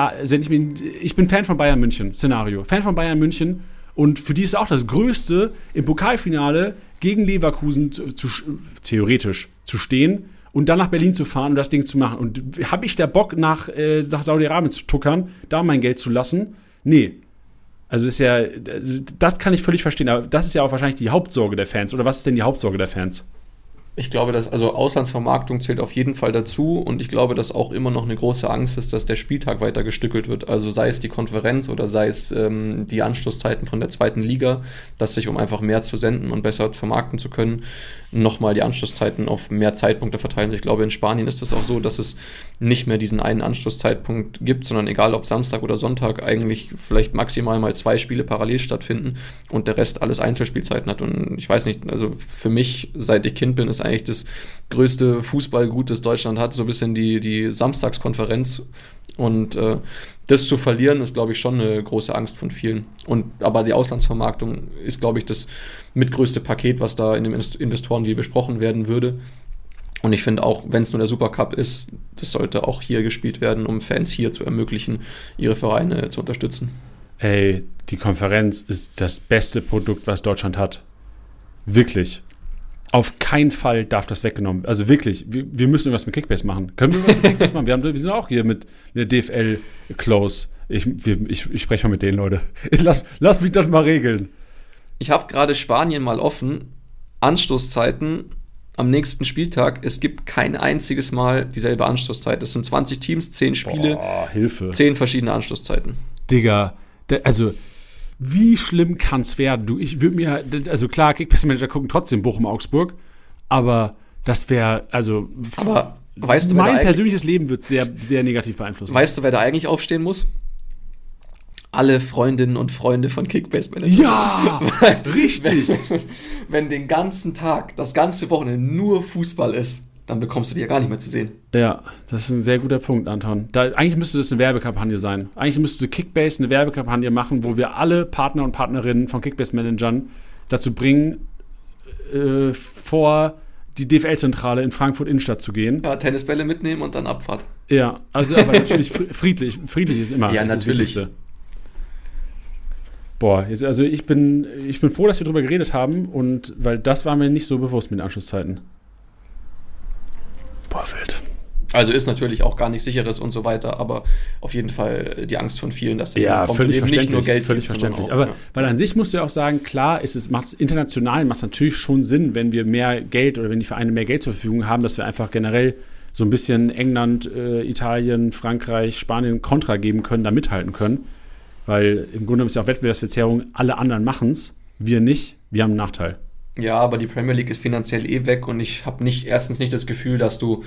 Speaker 1: ich bin Fan von Bayern München, Szenario. Fan von Bayern München und für die ist auch das Größte, im Pokalfinale gegen Leverkusen theoretisch zu stehen und dann nach Berlin zu fahren und das Ding zu machen. Und habe ich da Bock, nach Saudi-Arabien zu tuckern, da mein Geld zu lassen? Nee. Also das kann ich völlig verstehen, aber das ist ja auch wahrscheinlich die Hauptsorge der Fans. Oder was ist denn die Hauptsorge der Fans?
Speaker 3: Ich glaube, dass Auslandsvermarktung zählt auf jeden Fall dazu und ich glaube, dass auch immer noch eine große Angst ist, dass der Spieltag weiter gestückelt wird. Also sei es die Konferenz oder sei es die Anschlusszeiten von der 2. Liga, dass sich, um einfach mehr zu senden und besser vermarkten zu können, nochmal die Anschlusszeiten auf mehr Zeitpunkte verteilen. Ich glaube, in Spanien ist es auch so, dass es nicht mehr diesen einen Anschlusszeitpunkt gibt, sondern egal ob Samstag oder Sonntag, eigentlich vielleicht maximal mal 2 Spiele parallel stattfinden und der Rest alles Einzelspielzeiten hat. Und ich weiß nicht, also für mich, seit ich Kind bin, ist eigentlich das größte Fußballgut, das Deutschland hat, so ein bisschen die Samstagskonferenz. Und das zu verlieren, ist, glaube ich, schon eine große Angst von vielen. Aber die Auslandsvermarktung ist, glaube ich, das mitgrößte Paket, was da in dem Investorendeal besprochen werden würde. Und ich finde auch, wenn es nur der Supercup ist, das sollte auch hier gespielt werden, um Fans hier zu ermöglichen, ihre Vereine zu unterstützen.
Speaker 1: Ey, die Konferenz ist das beste Produkt, was Deutschland hat. Wirklich. Auf keinen Fall darf das weggenommen. Also wirklich, wir müssen irgendwas mit Kickbase machen. Können wir irgendwas mit Kickbase machen? Wir sind auch hier mit der DFL close. Ich spreche mal mit denen, Leute. Lass mich das mal regeln.
Speaker 3: Ich habe gerade Spanien mal offen. Anstoßzeiten am nächsten Spieltag. Es gibt kein einziges Mal dieselbe Anstoßzeit. Es sind 20 Teams, 10 Spiele,
Speaker 1: Hilfe.
Speaker 3: 10 verschiedene Anstoßzeiten.
Speaker 1: Digga, also wie schlimm kann's werden? Ich würde mir, also klar, Kickbase-Manager gucken trotzdem Bochum-Augsburg, aber das wäre, also
Speaker 3: aber weißt du,
Speaker 1: mein persönliches Leben wird sehr, sehr negativ beeinflusst.
Speaker 3: Weißt du, wer da eigentlich aufstehen muss? Alle Freundinnen und Freunde von Kickbase-Manager.
Speaker 1: Ja, richtig.
Speaker 3: Wenn den ganzen Tag, das ganze Wochenende nur Fußball ist, dann bekommst du die ja gar nicht mehr zu sehen.
Speaker 1: Ja, das ist ein sehr guter Punkt, Anton. Eigentlich müsste das eine Werbekampagne sein. Eigentlich müsste Kickbase eine Werbekampagne machen, wo wir alle Partner und Partnerinnen von Kickbase-Managern dazu bringen, vor die DFL-Zentrale in Frankfurt Innenstadt zu gehen.
Speaker 3: Ja, Tennisbälle mitnehmen und dann Abfahrt.
Speaker 1: Ja, also aber natürlich friedlich. Friedlich ist immer
Speaker 3: ja,
Speaker 1: das
Speaker 3: natürlich.
Speaker 1: Wichtigste. Boah, also ich bin froh, dass wir drüber geredet haben, und weil das war mir nicht so bewusst mit den Anschlusszeiten. Boah, wild.
Speaker 3: Also ist natürlich auch gar nicht sicheres und so weiter, aber auf jeden Fall die Angst von vielen, dass
Speaker 1: völlig verständlich,
Speaker 3: nicht nur Geld
Speaker 1: völlig
Speaker 3: gibt,
Speaker 1: verständlich.
Speaker 3: auch,
Speaker 1: aber weil an sich musst du ja auch sagen, klar, macht es international natürlich schon Sinn, wenn wir mehr Geld oder wenn die Vereine mehr Geld zur Verfügung haben, dass wir einfach generell so ein bisschen England, Italien, Frankreich, Spanien Kontra geben können, da mithalten können. Weil im Grunde ist ja auch Wettbewerbsverzerrung, alle anderen machen es, wir nicht, wir haben einen Nachteil.
Speaker 3: Ja, aber die Premier League ist finanziell weg, und ich habe erstens nicht das Gefühl, dass du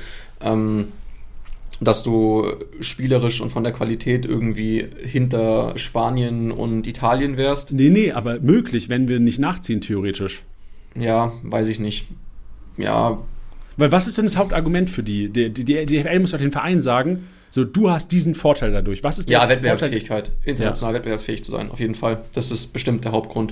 Speaker 3: spielerisch und von der Qualität irgendwie hinter Spanien und Italien wärst.
Speaker 1: Nee, aber möglich, wenn wir nicht nachziehen, theoretisch.
Speaker 3: Ja, weiß ich nicht. Ja.
Speaker 1: Weil was ist denn das Hauptargument für die? Die DFL muss doch den Verein sagen, so, du hast diesen Vorteil dadurch. Was ist der
Speaker 3: Wettbewerbsfähigkeit. International wettbewerbsfähig zu sein, auf jeden Fall. Das ist bestimmt der Hauptgrund.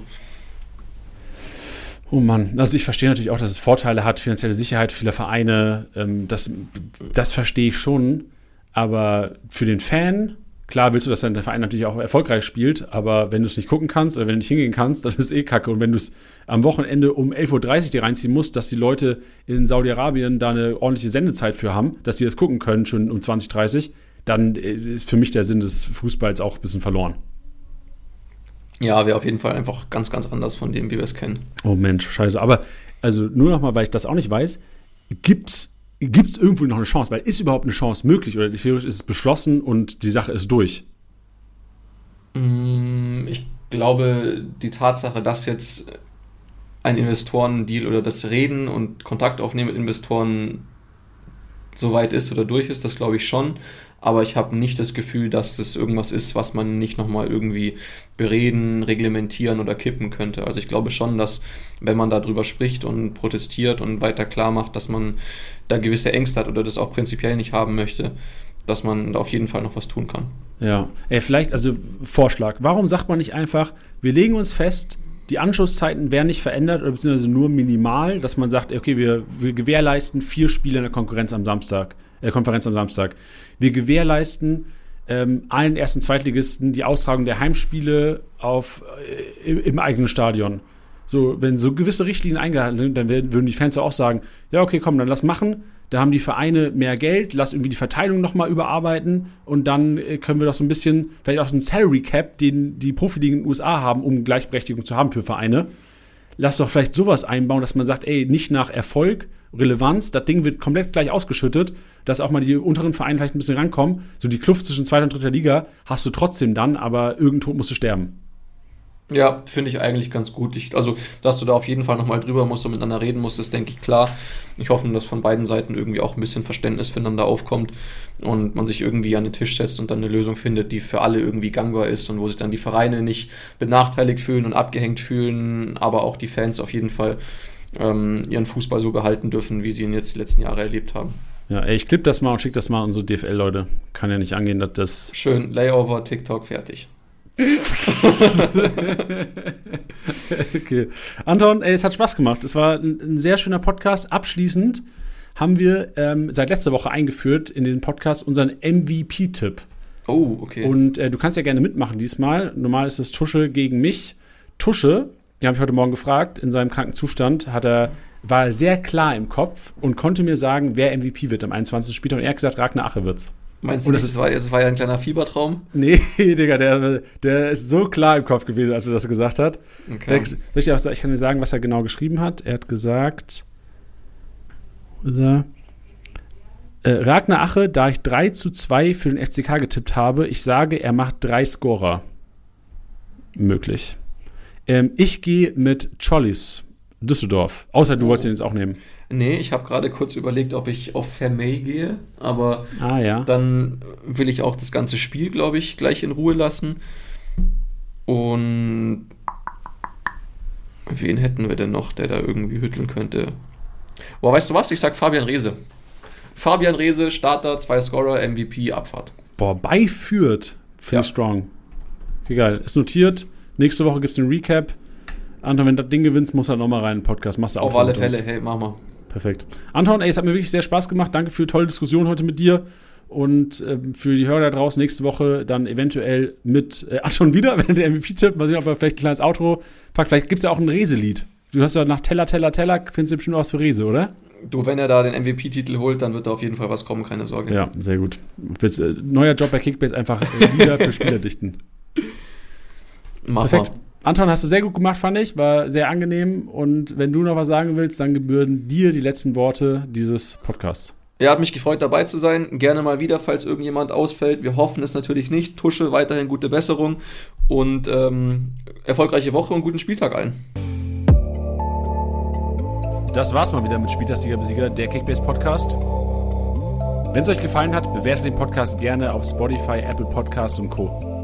Speaker 1: Oh Mann, also ich verstehe natürlich auch, dass es Vorteile hat, finanzielle Sicherheit vieler Vereine, das verstehe ich schon, aber für den Fan, klar willst du, dass der Verein natürlich auch erfolgreich spielt, aber wenn du es nicht gucken kannst oder wenn du nicht hingehen kannst, dann ist es kacke, und wenn du es am Wochenende um 11.30 Uhr dir reinziehen musst, dass die Leute in Saudi-Arabien da eine ordentliche Sendezeit für haben, dass sie das gucken können schon um 20.30 Uhr, dann ist für mich der Sinn des Fußballs auch ein bisschen verloren.
Speaker 3: Ja, wäre auf jeden Fall einfach ganz, ganz anders von dem, wie wir es kennen.
Speaker 1: Oh Mensch, scheiße. Aber also nur noch mal, weil ich das auch nicht weiß, gibt's irgendwo noch eine Chance? Weil ist überhaupt eine Chance möglich, oder theoretisch ist es beschlossen und die Sache ist durch?
Speaker 3: Ich glaube, die Tatsache, dass jetzt ein Investorendeal oder das Reden und Kontakt aufnehmen mit Investoren so weit ist oder durch ist, das glaube ich schon. Aber ich habe nicht das Gefühl, dass das irgendwas ist, was man nicht nochmal irgendwie bereden, reglementieren oder kippen könnte. Also ich glaube schon, dass, wenn man darüber spricht und protestiert und weiter klar macht, dass man da gewisse Ängste hat oder das auch prinzipiell nicht haben möchte, dass man da auf jeden Fall noch was tun kann.
Speaker 1: Ja, vielleicht, also Vorschlag, warum sagt man nicht einfach, wir legen uns fest, die Anschlusszeiten werden nicht verändert oder beziehungsweise nur minimal, dass man sagt, okay, wir gewährleisten 4 Spiele in der Konferenz am Samstag. Wir gewährleisten allen Ersten- und Zweitligisten die Austragung der Heimspiele im eigenen Stadion. So, wenn so gewisse Richtlinien eingehalten sind, dann würden die Fans auch sagen, ja, okay, komm, dann lass machen. Da haben die Vereine mehr Geld, lass irgendwie die Verteilung nochmal überarbeiten, und dann können wir doch so ein bisschen, vielleicht auch einen Salary Cap, den die Profiligen in den USA haben, um Gleichberechtigung zu haben für Vereine. Lass doch vielleicht sowas einbauen, dass man sagt, ey, nicht nach Erfolg, Relevanz, das Ding wird komplett gleich ausgeschüttet, dass auch mal die unteren Vereine vielleicht ein bisschen rankommen. So die Kluft zwischen 2. und 3. Liga hast du trotzdem dann, aber irgendein Tod musst du sterben.
Speaker 3: Ja, finde ich eigentlich ganz gut. Also, dass du da auf jeden Fall nochmal drüber musst und miteinander reden musst, ist, denke ich, klar. Ich hoffe, dass von beiden Seiten irgendwie auch ein bisschen Verständnis füreinander aufkommt und man sich irgendwie an den Tisch setzt und dann eine Lösung findet, die für alle irgendwie gangbar ist und wo sich dann die Vereine nicht benachteiligt fühlen und abgehängt fühlen, aber auch die Fans auf jeden Fall ihren Fußball so behalten dürfen, wie sie ihn jetzt die letzten Jahre erlebt haben.
Speaker 1: Ja, ich klipp das mal und schick das mal an unsere DFL-Leute. Kann ja nicht angehen, dass das...
Speaker 3: Schön, Layover, TikTok, fertig.
Speaker 1: Okay. Anton, es hat Spaß gemacht. Es war ein sehr schöner Podcast. Abschließend haben wir seit letzter Woche eingeführt in den Podcast unseren MVP-Tipp.
Speaker 3: Oh, okay.
Speaker 1: Und du kannst ja gerne mitmachen diesmal. Normal ist es Tusche gegen mich. Tusche, die habe ich heute Morgen gefragt, in seinem kranken Zustand hat er war sehr klar im Kopf und konnte mir sagen, wer MVP wird am 21. Spieltag. Und er hat gesagt, Ragnar Ache wird's.
Speaker 3: Meinst du, das war ja ein kleiner Fiebertraum?
Speaker 1: Nee, Digga, der ist so klar im Kopf gewesen, als er das gesagt hat. Okay. Ich kann dir sagen, was er genau geschrieben hat. Er hat gesagt, Ragnar Ache, da ich 3-2 für den FCK getippt habe, ich sage, er macht 3 Scorer. Möglich. Ich gehe mit Chollis, Düsseldorf. Außer du wolltest ihn jetzt auch nehmen.
Speaker 3: Nee, ich habe gerade kurz überlegt, ob ich auf Vermey gehe, aber
Speaker 1: ja.
Speaker 3: Dann will ich auch das ganze Spiel, glaube ich, gleich in Ruhe lassen. Und wen hätten wir denn noch, der da irgendwie hütteln könnte? Boah, weißt du was? Ich sag Fabian Reese. Fabian Reese, Starter, 2 Scorer, MVP, Abfahrt.
Speaker 1: Boah, bei Fürth. Finde ich strong. Okay, geil. Ist notiert. Nächste Woche gibt es den Recap. Anton, wenn du das Ding gewinnst, muss er nochmal rein in den Podcast. Machst du auch.
Speaker 3: Auf alle Fälle. Hey, mach mal.
Speaker 1: Perfekt. Anton, es hat mir wirklich sehr Spaß gemacht. Danke für die tolle Diskussion heute mit dir. Und für die Hörer da draußen nächste Woche dann eventuell mit Anton wieder, wenn der MVP tippt. Mal sehen, ob er vielleicht ein kleines Outro packt. Vielleicht gibt es ja auch ein Rese-Lied. Du hast ja nach Teller, findest du bestimmt was für Rese, oder?
Speaker 3: Du, wenn er da den MVP-Titel holt, dann wird da auf jeden Fall was kommen, keine Sorge.
Speaker 1: Ja, sehr gut. Neuer Job bei Kickbase, einfach wieder für Spieler dichten. Perfekt. Anton, hast du sehr gut gemacht, fand ich. War sehr angenehm. Und wenn du noch was sagen willst, dann gebühren dir die letzten Worte dieses Podcasts.
Speaker 3: Ja, hat mich gefreut, dabei zu sein. Gerne mal wieder, falls irgendjemand ausfällt. Wir hoffen es natürlich nicht. Tusche, weiterhin gute Besserung. Und erfolgreiche Woche und guten Spieltag allen.
Speaker 1: Das war's mal wieder mit Spieltagssieger Besieger, der Kickbase-Podcast. Wenn es euch gefallen hat, bewertet den Podcast gerne auf Spotify, Apple Podcasts und Co.